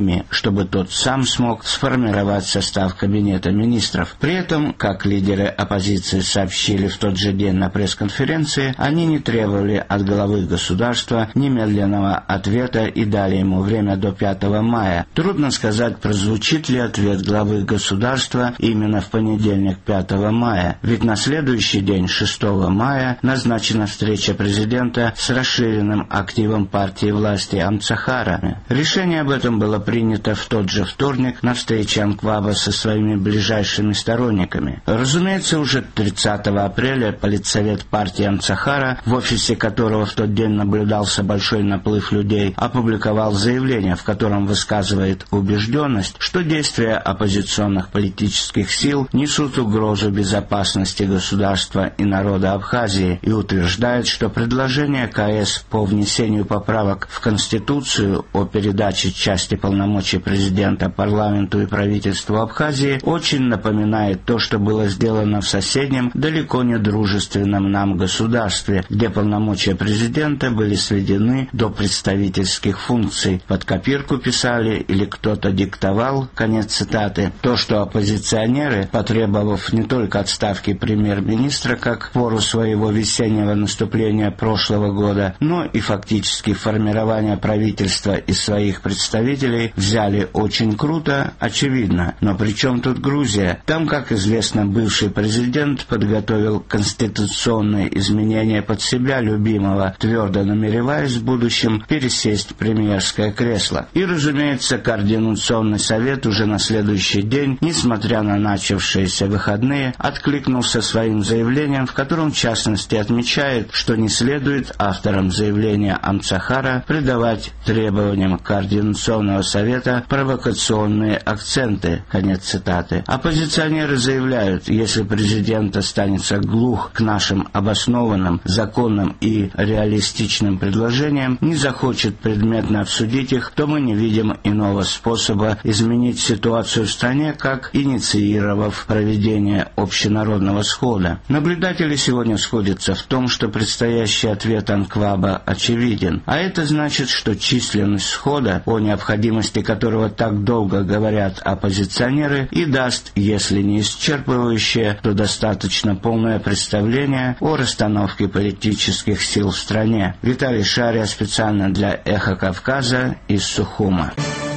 чтобы тот сам смог сформировать состав Кабинета министров. При этом, как лидеры оппозиции сообщили в тот же день на пресс-конференции, они не требовали от главы государства немедленного ответа и дали ему время до 5 мая. Трудно сказать, прозвучит ли ответ главы государства именно в понедельник 5 мая, ведь на следующий день, 6 мая, назначена встреча президента с расширенным активом партии власти Амцахара. Решение об этом было принято в тот же вторник на встрече Анкваба со своими ближайшими сторонниками. Разумеется, уже 30 апреля политсовет партии Амцахара, в офисе которого в тот день наблюдался большой наплыв людей, опубликовал заявление, в котором высказывает убежденность, что действия оппозиционных политических сил несут угрозу безопасности государства и народа Абхазии и утверждает, что предложение КС по внесению поправок в Конституцию о передаче части полномочий президента парламенту и правительству Абхазии очень напоминает то, что было сделано в соседнем, далеко не дружественном нам государстве, где полномочия президента были сведены до представительских функций. Под копирку писали или кто-то диктовал, конец цитаты. То, что оппозиционеры, потребовав не только отставки премьер-министра как в пору своего весеннего наступления прошлого года, но и фактически формирования правительства из своих представителей, взяли очень круто, очевидно. Но при чем тут Грузия? Там, как известно, бывший президент подготовил конституционные изменения под себя любимого, твердо намереваясь в будущем пересесть в премьерское кресло. И, разумеется, Координационный совет уже на следующий день, несмотря на начавшиеся выходные, откликнулся своим заявлением, в котором в частности отмечает, что не следует авторам заявления Амцахара придавать требованиям Координационного совета провокационные акценты. Конец цитаты. Оппозиционеры заявляют, если президент останется глух к нашим обоснованным, законным и реалистичным предложениям, не захочет предметно обсудить их, то мы не видим иного способа изменить ситуацию в стране, как инициировав проведение общенародного схода. Наблюдатели сегодня сходятся в том, что предстоящий ответ Анкваба очевиден, а это значит, что численность схода, о необходимости которого так долго говорят оппозиционеры, и даст, если не исчерпывающее, то достаточно полное представление о расстановке политических сил в стране. Виталий Шария специально для «Эхо Кавказа» из Сухума.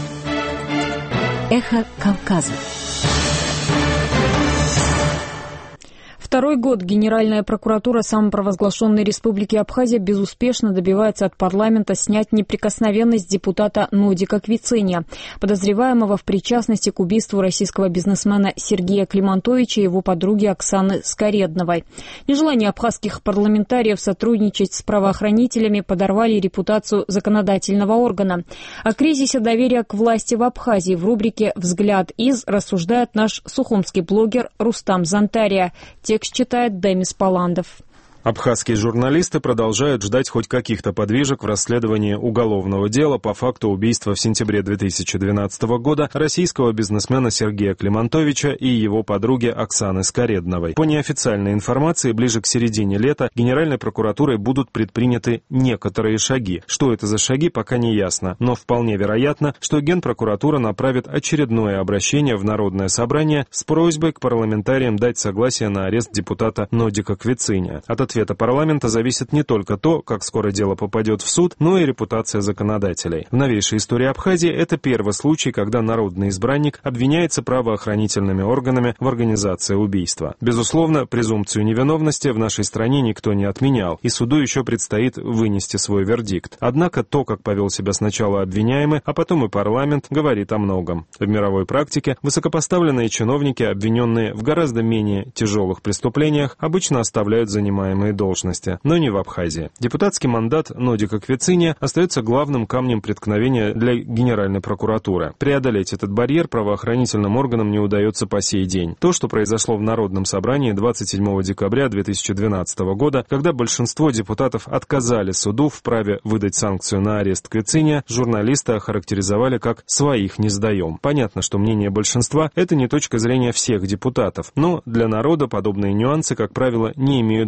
«Эхо Кавказа». Второй год Генеральная прокуратура самопровозглашенной Республики Абхазия безуспешно добивается от парламента снять неприкосновенность депутата Нодика Квициния, подозреваемого в причастности к убийству российского бизнесмена Сергея Климантовича и его подруги Оксаны Скоредновой. Нежелание абхазских парламентариев сотрудничать с правоохранителями подорвали репутацию законодательного органа. О кризисе доверия к власти в Абхазии в рубрике «Взгляд из» рассуждает наш сухумский блогер Рустам Зантария. Текст читает Демис Паландов. Абхазские журналисты продолжают ждать хоть каких-то подвижек в расследовании уголовного дела по факту убийства в сентябре 2012 года российского бизнесмена Сергея Климантовича и его подруги Оксаны Скоредновой. По неофициальной информации, ближе к середине лета Генеральной прокуратурой будут предприняты некоторые шаги. Что это за шаги, пока не ясно, но вполне вероятно, что Генпрокуратура направит очередное обращение в Народное собрание с просьбой к парламентариям дать согласие на арест депутата Нодика Квициния. От ответа парламента зависит не только то, как скоро дело попадет в суд, но и репутация законодателей. В новейшей истории Абхазии это первый случай, когда народный избранник обвиняется правоохранительными органами в организации убийства. Безусловно, презумпцию невиновности в нашей стране никто не отменял, и суду еще предстоит вынести свой вердикт. Однако то, как повел себя сначала обвиняемый, а потом и парламент, говорит о многом. В мировой практике высокопоставленные чиновники, обвиненные в гораздо менее тяжелых преступлениях, обычно оставляют занимаемые должности, но не в Абхазии. Депутатский мандат Нодика Квициния остается главным камнем преткновения для Генеральной прокуратуры. Преодолеть этот барьер правоохранительным органам не удается по сей день. То, что произошло в Народном собрании 27 декабря 2012 года, когда большинство депутатов отказали суду в праве выдать санкцию на арест Квициния, журналисты охарактеризовали как «своих не сдаем». Понятно, что мнение большинства – это не точка зрения всех депутатов, но для народа подобные нюансы, как правило, не имеют большого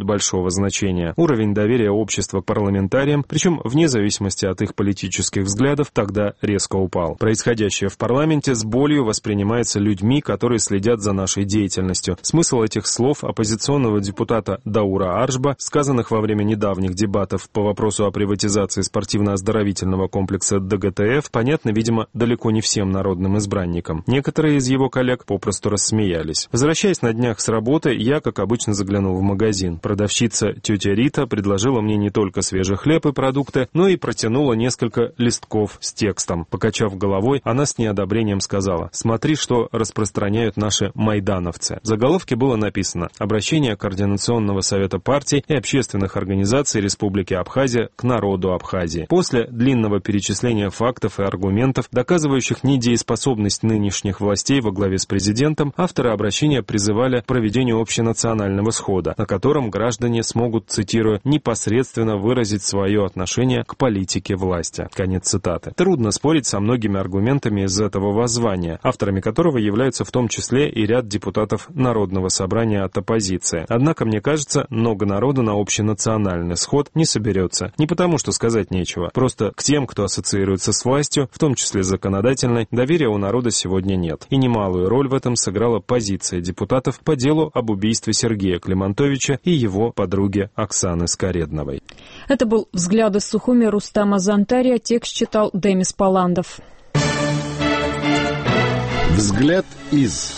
ключевого значения. Уровень доверия общества к парламентариям, причем вне зависимости от их политических взглядов, тогда резко упал. Происходящее в парламенте с болью воспринимается людьми, которые следят за нашей деятельностью. Смысл этих слов оппозиционного депутата Даура Аржба, сказанных во время недавних дебатов по вопросу о приватизации спортивно-оздоровительного комплекса ДГТФ, понятно, видимо, далеко не всем народным избранникам. Некоторые из его коллег попросту рассмеялись. Возвращаясь на днях с работы, я, как обычно, заглянул в магазин. Продавщица тетя Рита предложила мне не только свежий хлеб и продукты, но и протянула несколько листков с текстом. Покачав головой, она с неодобрением сказала: «Смотри, что распространяют наши майдановцы». В заголовке было написано: «Обращение Координационного совета партий и общественных организаций Республики Абхазия к народу Абхазии». После длинного перечисления фактов и аргументов, доказывающих недееспособность нынешних властей во главе с президентом, авторы обращения призывали к проведению общенационального схода, на котором граждане смогут, цитирую, «непосредственно выразить свое отношение к политике власти». Конец цитаты. Трудно спорить со многими аргументами из этого воззвания, авторами которого являются в том числе и ряд депутатов Народного собрания от оппозиции. Однако, мне кажется, много народу на общенациональный сход не соберется. Не потому, что сказать нечего. Просто к тем, кто ассоциируется с властью, в том числе законодательной, доверия у народа сегодня нет. И немалую роль в этом сыграла позиция депутатов по делу об убийстве Сергея Климантовича и его подруги Оксаны Скоредновой. Это был «Взгляд из Сухуми» Рустама Зантария. Текст читал Демис Паландов. «Взгляд из».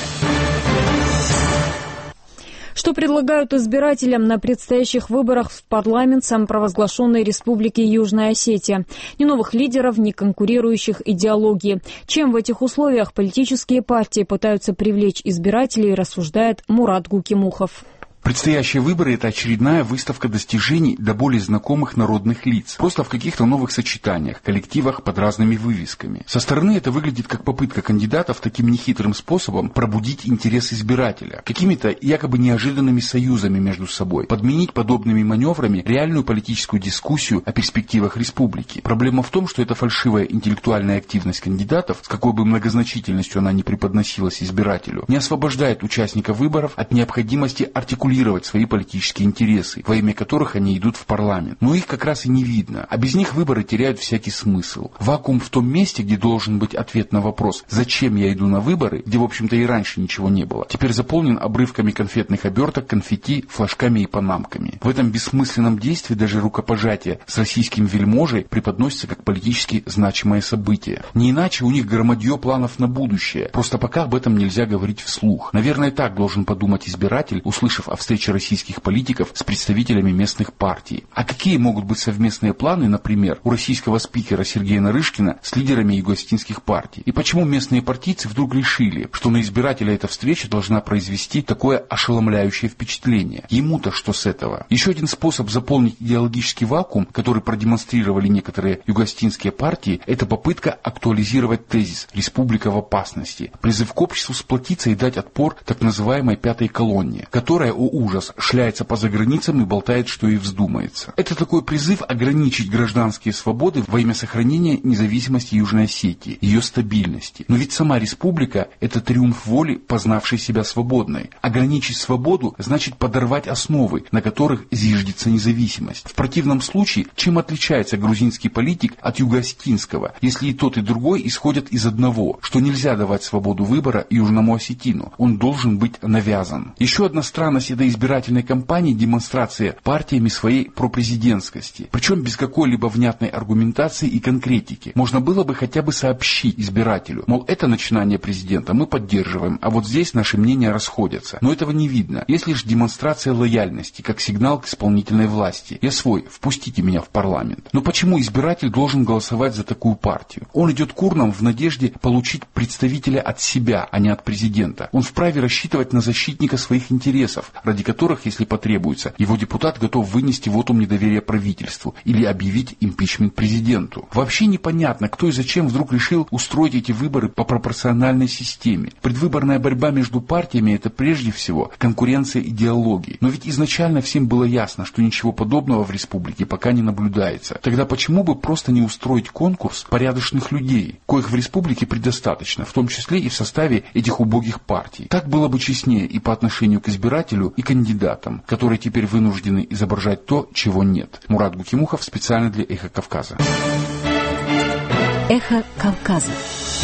Что предлагают избирателям на предстоящих выборах в парламент самопровозглашенной Республики Южная Осетия? Ни новых лидеров, ни конкурирующих идеологий. Чем в этих условиях политические партии пытаются привлечь избирателей, рассуждает Мурат Гукимухов. Предстоящие выборы – это очередная выставка достижений до более знакомых народных лиц, просто в каких-то новых сочетаниях, коллективах под разными вывесками. Со стороны это выглядит как попытка кандидатов таким нехитрым способом пробудить интерес избирателя, какими-то якобы неожиданными союзами между собой, подменить подобными маневрами реальную политическую дискуссию о перспективах республики. Проблема в том, что эта фальшивая интеллектуальная активность кандидатов, с какой бы многозначительностью она ни преподносилась избирателю, не освобождает участников выборов от необходимости артикулировать свои политические интересы, во имя которых они идут в парламент. Но их как раз и не видно, а без них выборы теряют всякий смысл. Вакуум в том месте, где должен быть ответ на вопрос «Зачем я иду на выборы?», где, в общем-то, и раньше ничего не было, теперь заполнен обрывками конфетных оберток, конфетти, флажками и панамками. В этом бессмысленном действии даже рукопожатие с российским вельможей преподносится как политически значимое событие. Не иначе у них громадье планов на будущее, просто пока об этом нельзя говорить вслух. Наверное, так должен подумать избиратель, услышав о встрече российских политиков с представителями местных партий. А какие могут быть совместные планы, например, у российского спикера Сергея Нарышкина с лидерами югоосетинских партий? И почему местные партийцы вдруг решили, что на избирателя эта встреча должна произвести такое ошеломляющее впечатление? Ему-то что с этого? Еще один способ заполнить идеологический вакуум, который продемонстрировали некоторые югоосетинские партии, это попытка актуализировать тезис «Республика в опасности», призыв к обществу сплотиться и дать отпор так называемой пятой колонне, которая, о ужас, шляется по заграницам и болтает, что ей вздумается. Это такой призыв ограничить гражданские свободы во имя сохранения независимости Южной Осетии, ее стабильности. Но ведь сама республика – это триумф воли, познавшей себя свободной. Ограничить свободу значит подорвать основы, на которых зиждется независимость. В противном случае, чем отличается грузинский политик от юго-осетинского, если и тот, и другой исходят из одного, что нельзя давать свободу выбора южному осетину, он должен быть навязан. Еще одна странность этой избирательной кампании – демонстрация партиями своей пропрезидентскости, причем без какой-либо внятной аргументации и конкретики. Можно было бы хотя бы сообщить избирателю, мол, это начинание президента мы поддерживаем, а вот здесь наши мнения расходятся. Но этого не видно. Есть лишь демонстрация лояльности, как сигнал к исполнительной власти. Я свой, впустите меня в парламент. Но почему избиратель должен голосовать за такую партию? Он идет к урнам в надежде получить представителя от себя, а не от президента. Он вправе рассчитывать на защитника своих интересов, ради которых, если потребуется, его депутат готов вынести вотум недоверия правительству или объявить импичмент президенту. Вообще непонятно, кто и зачем вдруг решил устроить эти выборы по пропорциональной системе. Предвыборная борьба между партиями – это прежде всего конкуренция идеологий. Но ведь изначально всем было ясно, что ничего подобного в республике пока не наблюдается. Тогда почему бы просто не устроить конкурс порядочных людей, коих в республике предостаточно, в том числе и в составе этих убогих партий? Так было бы честнее и по отношению к избирателю, и кандидатам, которые теперь вынуждены изображать то, чего нет. Мурат Гукимухов специально для «Эхо Кавказа». «Эхо Кавказа».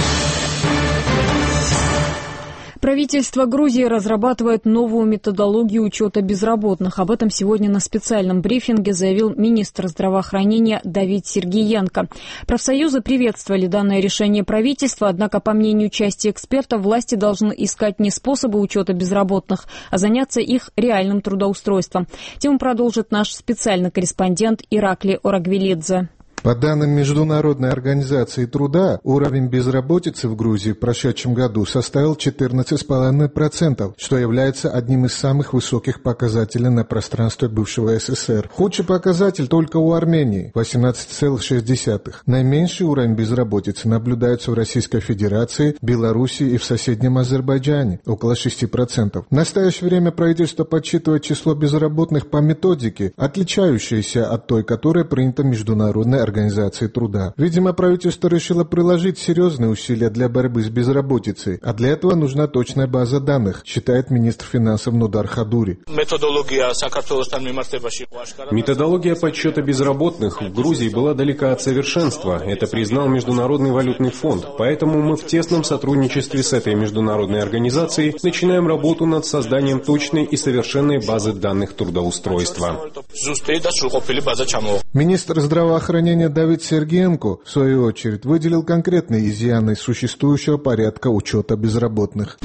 Правительство Грузии разрабатывает новую методологию учета безработных. Об этом сегодня на специальном брифинге заявил министр здравоохранения Давид Сергиенко. Профсоюзы приветствовали данное решение правительства, однако, по мнению части экспертов, власти должны искать не способы учета безработных, а заняться их реальным трудоустройством. Тему продолжит наш специальный корреспондент Иракли Орагвелидзе. По данным Международной организации труда, уровень безработицы в Грузии в прошедшем году составил 14,5%, что является одним из самых высоких показателей на пространстве бывшего СССР. Худший показатель только у Армении – 18,6%. Наименьший уровень безработицы наблюдается в Российской Федерации, Белоруссии и в соседнем Азербайджане – около 6%. В настоящее время правительство подсчитывает число безработных по методике, отличающейся от той, которая принята Международной организации труда. Видимо, правительство решило приложить серьезные усилия для борьбы с безработицей, а для этого нужна точная база данных, считает министр финансов Нодар Хадури. Методология подсчета безработных в Грузии была далека от совершенства. Это признал Международный валютный фонд. Поэтому мы в тесном сотрудничестве с этой международной организацией начинаем работу над созданием точной и совершенной базы данных трудоустройства. Министр здравоохранения Давид Сергиенко, в свою очередь, выделил конкретные изъяны существующего порядка учета безработных.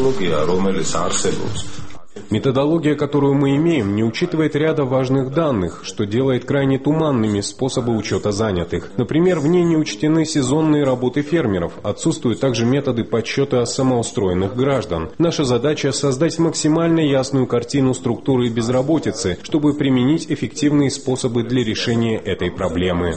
Методология, которую мы имеем, не учитывает ряда важных данных, что делает крайне туманными способы учета занятых. Например, в ней не учтены сезонные работы фермеров, отсутствуют также методы подсчета самоустроенных граждан. Наша задача – создать максимально ясную картину структуры безработицы, чтобы применить эффективные способы для решения этой проблемы.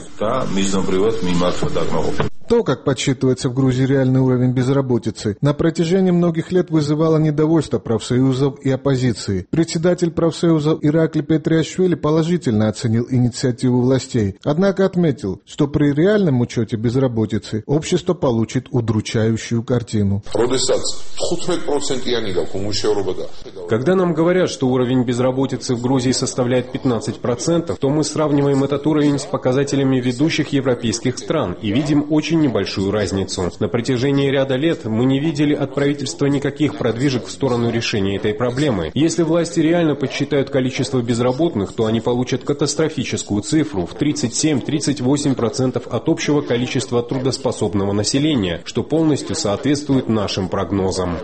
То, как подсчитывается в Грузии реальный уровень безработицы, на протяжении многих лет вызывало недовольство профсоюзов и оппозиции. Председатель профсоюзов Иракли Петриашвили положительно оценил инициативу властей, однако отметил, что при реальном учете безработицы общество получит удручающую картину. Когда нам говорят, что уровень безработицы в Грузии составляет 15%, то мы сравниваем этот уровень с показателями ведущих европейских стран и видим очень небольшую разницу. На протяжении ряда лет мы не видели от правительства никаких продвижек в сторону решения этой проблемы. Если власти реально подсчитают количество безработных, то они получат катастрофическую цифру в 37-38% от общего количества трудоспособного населения, что полностью соответствует нашим прогнозам.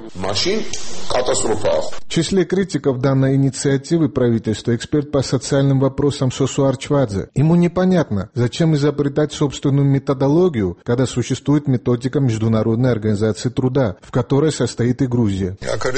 В числе критиков данной инициативы правительства эксперт по социальным вопросам Сосу Арчвадзе. Ему непонятно, зачем изобретать собственную методологию, когда существует методика Международной организации труда, в которой состоит и Грузия.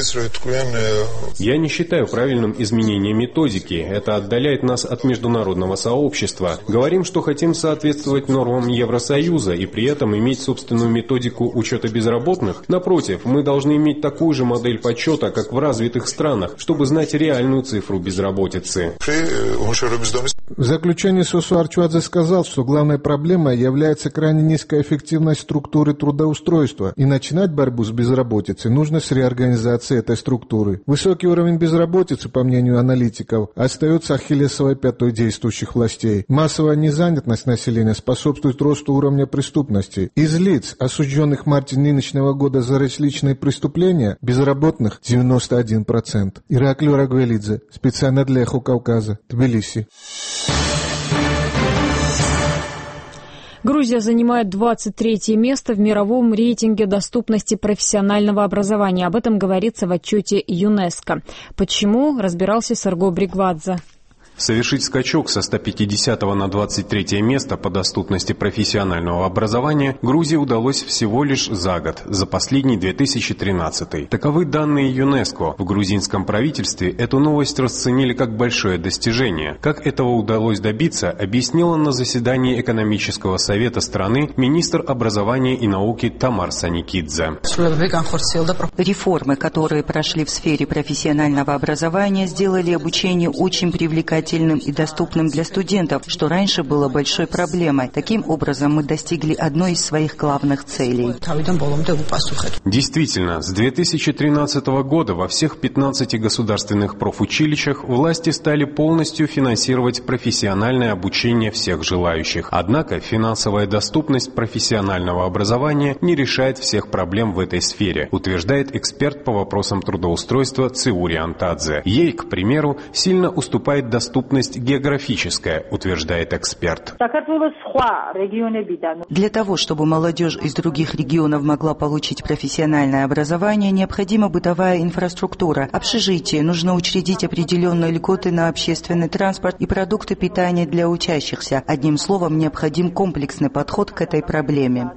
Я не считаю правильным изменение методики. Это отдаляет нас от международного сообщества. Говорим, что хотим соответствовать нормам Евросоюза и при этом иметь собственную методику учета безработных. Напротив, мы должны иметь такую же модель подсчета, как в развитых странах, чтобы знать реальную цифру безработицы. В заключение Сосу Арчвадзе сказал, что главной проблемой является крайне низкая эффективность структуры трудоустройства, и начинать борьбу с безработицей нужно с реорганизации этой структуры. Высокий уровень безработицы, по мнению аналитиков, остается ахиллесовой пятой действующих властей. Массовая незанятость населения способствует росту уровня преступности. Из лиц, осужденных в марте нынешнего года за различные преступления, безработных 91%. Иракли Орагвелидзе, специально для «Эхо Кавказа», Тбилиси. Грузия занимает 23-е место в мировом рейтинге доступности профессионального образования. Об этом говорится в отчете ЮНЕСКО. Почему, разбирался Серго Бригвадзе. Совершить скачок со 150 на 23 место по доступности профессионального образования Грузии удалось всего лишь за год, за последний 2013. Таковы данные ЮНЕСКО. В грузинском правительстве эту новость расценили как большое достижение. Как этого удалось добиться, объяснила на заседании экономического совета страны министр образования и науки Тамар Саникидзе. Реформы, которые прошли в сфере профессионального образования, сделали обучение очень привлекательным привлекательным и доступным для студентов, что раньше было большой проблемой. Таким образом, мы достигли одной из своих главных целей. Действительно, с 2013 года во всех 15 государственных профучилищах власти стали полностью финансировать профессиональное обучение всех желающих. Однако финансовая доступность профессионального образования не решает всех проблем в этой сфере, утверждает эксперт по вопросам трудоустройства Циури Антадзе. Ей, к примеру, сильно уступает доступность географическая, утверждает эксперт. Для того, чтобы молодежь из других регионов могла получить профессиональное образование, необходима бытовая инфраструктура, общежитие, нужно учредить определенные льготы на общественный транспорт и продукты питания для учащихся. Одним словом, необходим комплексный подход к этой проблеме.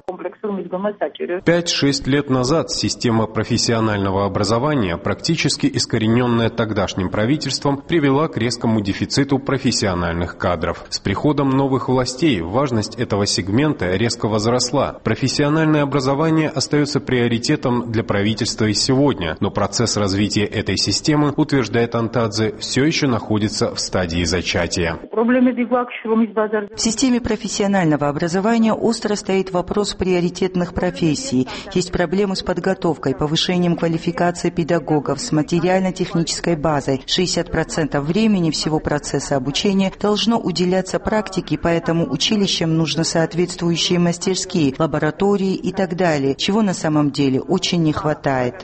5-6 лет назад система профессионального образования, практически искорененная тогдашним правительством, привела к резкому дефициту профессиональных кадров. С приходом новых властей важность этого сегмента резко возросла. Профессиональное образование остается приоритетом для правительства и сегодня, но процесс развития этой системы, утверждает Антадзе, все еще находится в стадии зачатия. В системе профессионального образования остро стоит вопрос приоритетных профессий. Есть проблемы с подготовкой, повышением квалификации педагогов, с материально-технической базой. 60% времени всего процесса обучения должно уделяться практике, поэтому училищам нужны соответствующие мастерские, лаборатории и так далее, чего на самом деле очень не хватает.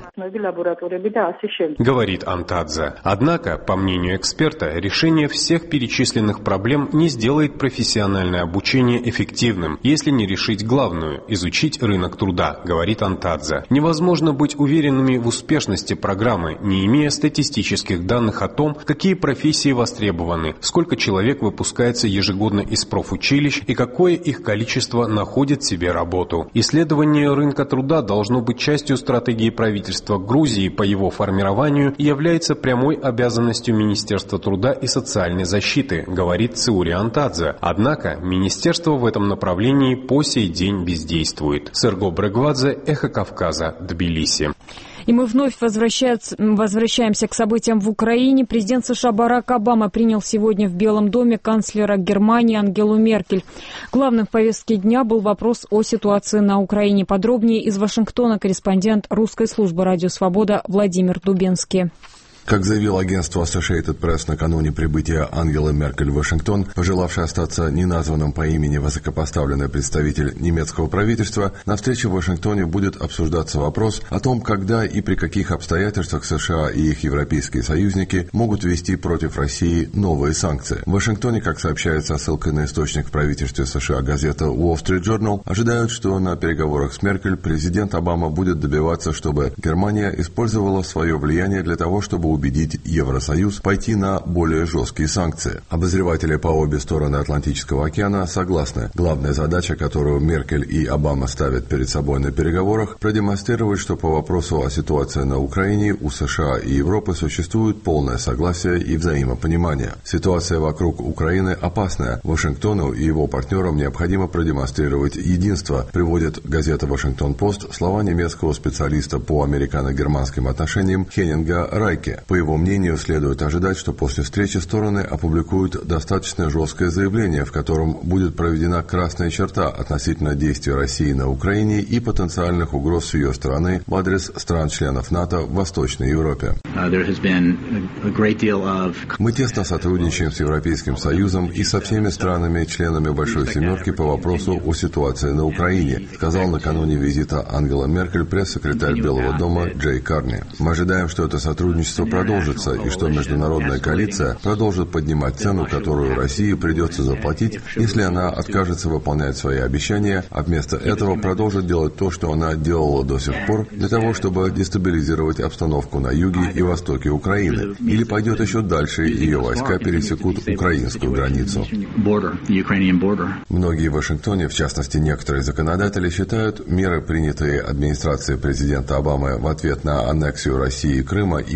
Говорит Антадзе. Однако, по мнению эксперта, решение всех перечисленных проблем не сделает профессиональное обучение эффективным, если не решить главную – изучить рынок труда, говорит Антадзе. Невозможно быть уверенными в успешности программы, не имея статистических данных о том, какие профессии востребованы, сколько человек выпускается ежегодно из профучилищ и какое их количество находит себе работу. Исследование рынка труда должно быть частью стратегии правительства Грузии по его формированию и является прямой обязанностью Министерства труда и социальной защиты, говорит Циури Антадзе. Однако министерство в этом направлении по сей день бездействует. Серго Брегвадзе, Эхо Кавказа, Тбилиси. И мы вновь возвращаемся к событиям в Украине. Президент США Барак Обама принял сегодня в Белом доме канцлера Германии Ангелу Меркель. Главным в повестке дня был вопрос о ситуации на Украине. Подробнее из Вашингтона корреспондент русской службы «Радио Свобода» Владимир Дубенский. Как заявил агентство Associated Press накануне прибытия Ангелы Меркель в Вашингтон, пожелавший остаться неназванным по имени высокопоставленный представитель немецкого правительства, на встрече в Вашингтоне будет обсуждаться вопрос о том, когда и при каких обстоятельствах США и их европейские союзники могут ввести против России новые санкции. В Вашингтоне, как сообщается со ссылкой на источник в правительстве США газета Wall Street Journal, ожидают, что на переговорах с Меркель президент Обама будет добиваться, чтобы Германия использовала свое влияние для того, чтобы убедить Евросоюз пойти на более жесткие санкции. Обозреватели по обе стороны Атлантического океана согласны. Главная задача, которую Меркель и Обама ставят перед собой на переговорах, продемонстрировать, что по вопросу о ситуации на Украине у США и Европы существует полное согласие и взаимопонимание. Ситуация вокруг Украины опасная. Вашингтону и его партнерам необходимо продемонстрировать единство, приводит газета «Вашингтон-Пост» слова немецкого специалиста по американо-германским отношениям Хеннинга Райке. По его мнению, следует ожидать, что после встречи стороны опубликуют достаточно жесткое заявление, в котором будет проведена красная черта относительно действий России на Украине и потенциальных угроз с ее стороны в адрес стран-членов НАТО в Восточной Европе. Мы тесно сотрудничаем с Европейским Союзом и со всеми странами-членами Большой Семерки по вопросу о ситуации на Украине, сказал накануне визита Ангела Меркель пресс-секретарь Белого дома Джей Карни. Мы ожидаем, что это сотрудничество продолжится и что международная коалиция продолжит поднимать цену, которую России придется заплатить, если она откажется выполнять свои обещания, а вместо этого продолжит делать то, что она делала до сих пор, для того, чтобы дестабилизировать обстановку на юге и востоке Украины, или пойдет еще дальше, и ее войска пересекут украинскую границу. Многие в Вашингтоне, в частности некоторые законодатели, считают меры, принятые администрацией президента Обамы в ответ на аннексию России Крыма и последующую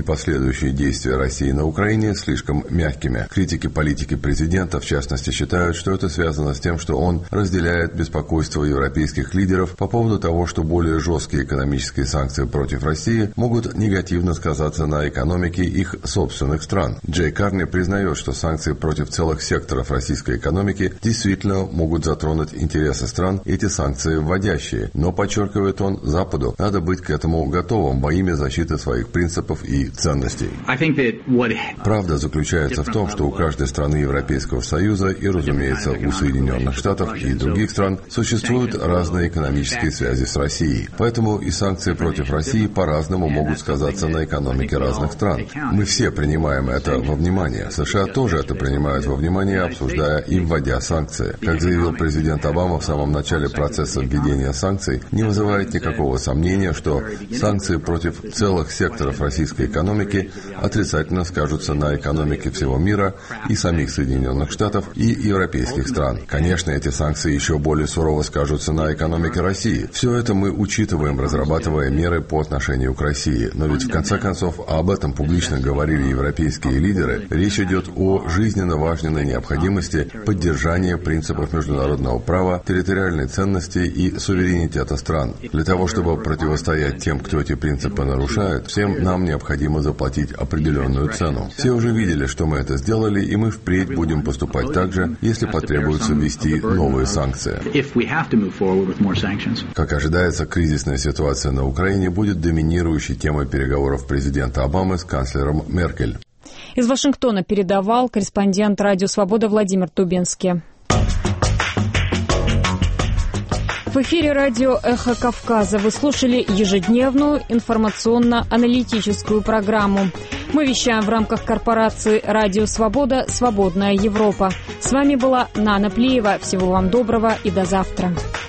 будущие действия России на Украине слишком мягкими. Критики политики президента, в частности, считают, что это связано с тем, что он разделяет беспокойство европейских лидеров по поводу того, что более жесткие экономические санкции против России могут негативно сказаться на экономике их собственных стран. Джей Карни признает, что санкции против целых секторов российской экономики действительно могут затронуть интересы стран, эти санкции вводящие. Но, подчеркивает он, Западу надо быть к этому готовым во имя защиты своих принципов и ценностей. Правда заключается в том, что у каждой страны Европейского Союза и, разумеется, у Соединенных Штатов и других стран существуют разные экономические связи с Россией. Поэтому и санкции против России по-разному могут сказаться на экономике разных стран. Мы все принимаем это во внимание. США тоже это принимают во внимание, обсуждая и вводя санкции. Как заявил президент Обама в самом начале процесса введения санкций, не вызывает никакого сомнения, что санкции против целых секторов российской экономики отрицательно скажутся на экономике всего мира и самих Соединенных Штатов и европейских стран. Конечно, эти санкции еще более сурово скажутся на экономике России. Все это мы учитываем, разрабатывая меры по отношению к России. Но ведь в конце концов об этом публично говорили европейские лидеры. Речь идет о жизненно важной необходимости поддержания принципов международного права, территориальной ценности и суверенитета стран. Для того, чтобы противостоять тем, кто эти принципы нарушает, всем нам необходимо заплатить определенную цену. Все уже видели, что мы это сделали, и мы впредь будем поступать так же, если потребуется ввести новые санкции. Как ожидается, кризисная ситуация на Украине будет доминирующей темой переговоров президента Обамы с канцлером Меркель. Из Вашингтона передавал корреспондент «Радио Свобода» Владимир Тубинский. В эфире радио «Эхо Кавказа» вы слушали ежедневную информационно-аналитическую программу. Мы вещаем в рамках корпорации «Радио Свобода. Свободная Европа». С вами была Нана Плиева. Всего вам доброго и до завтра.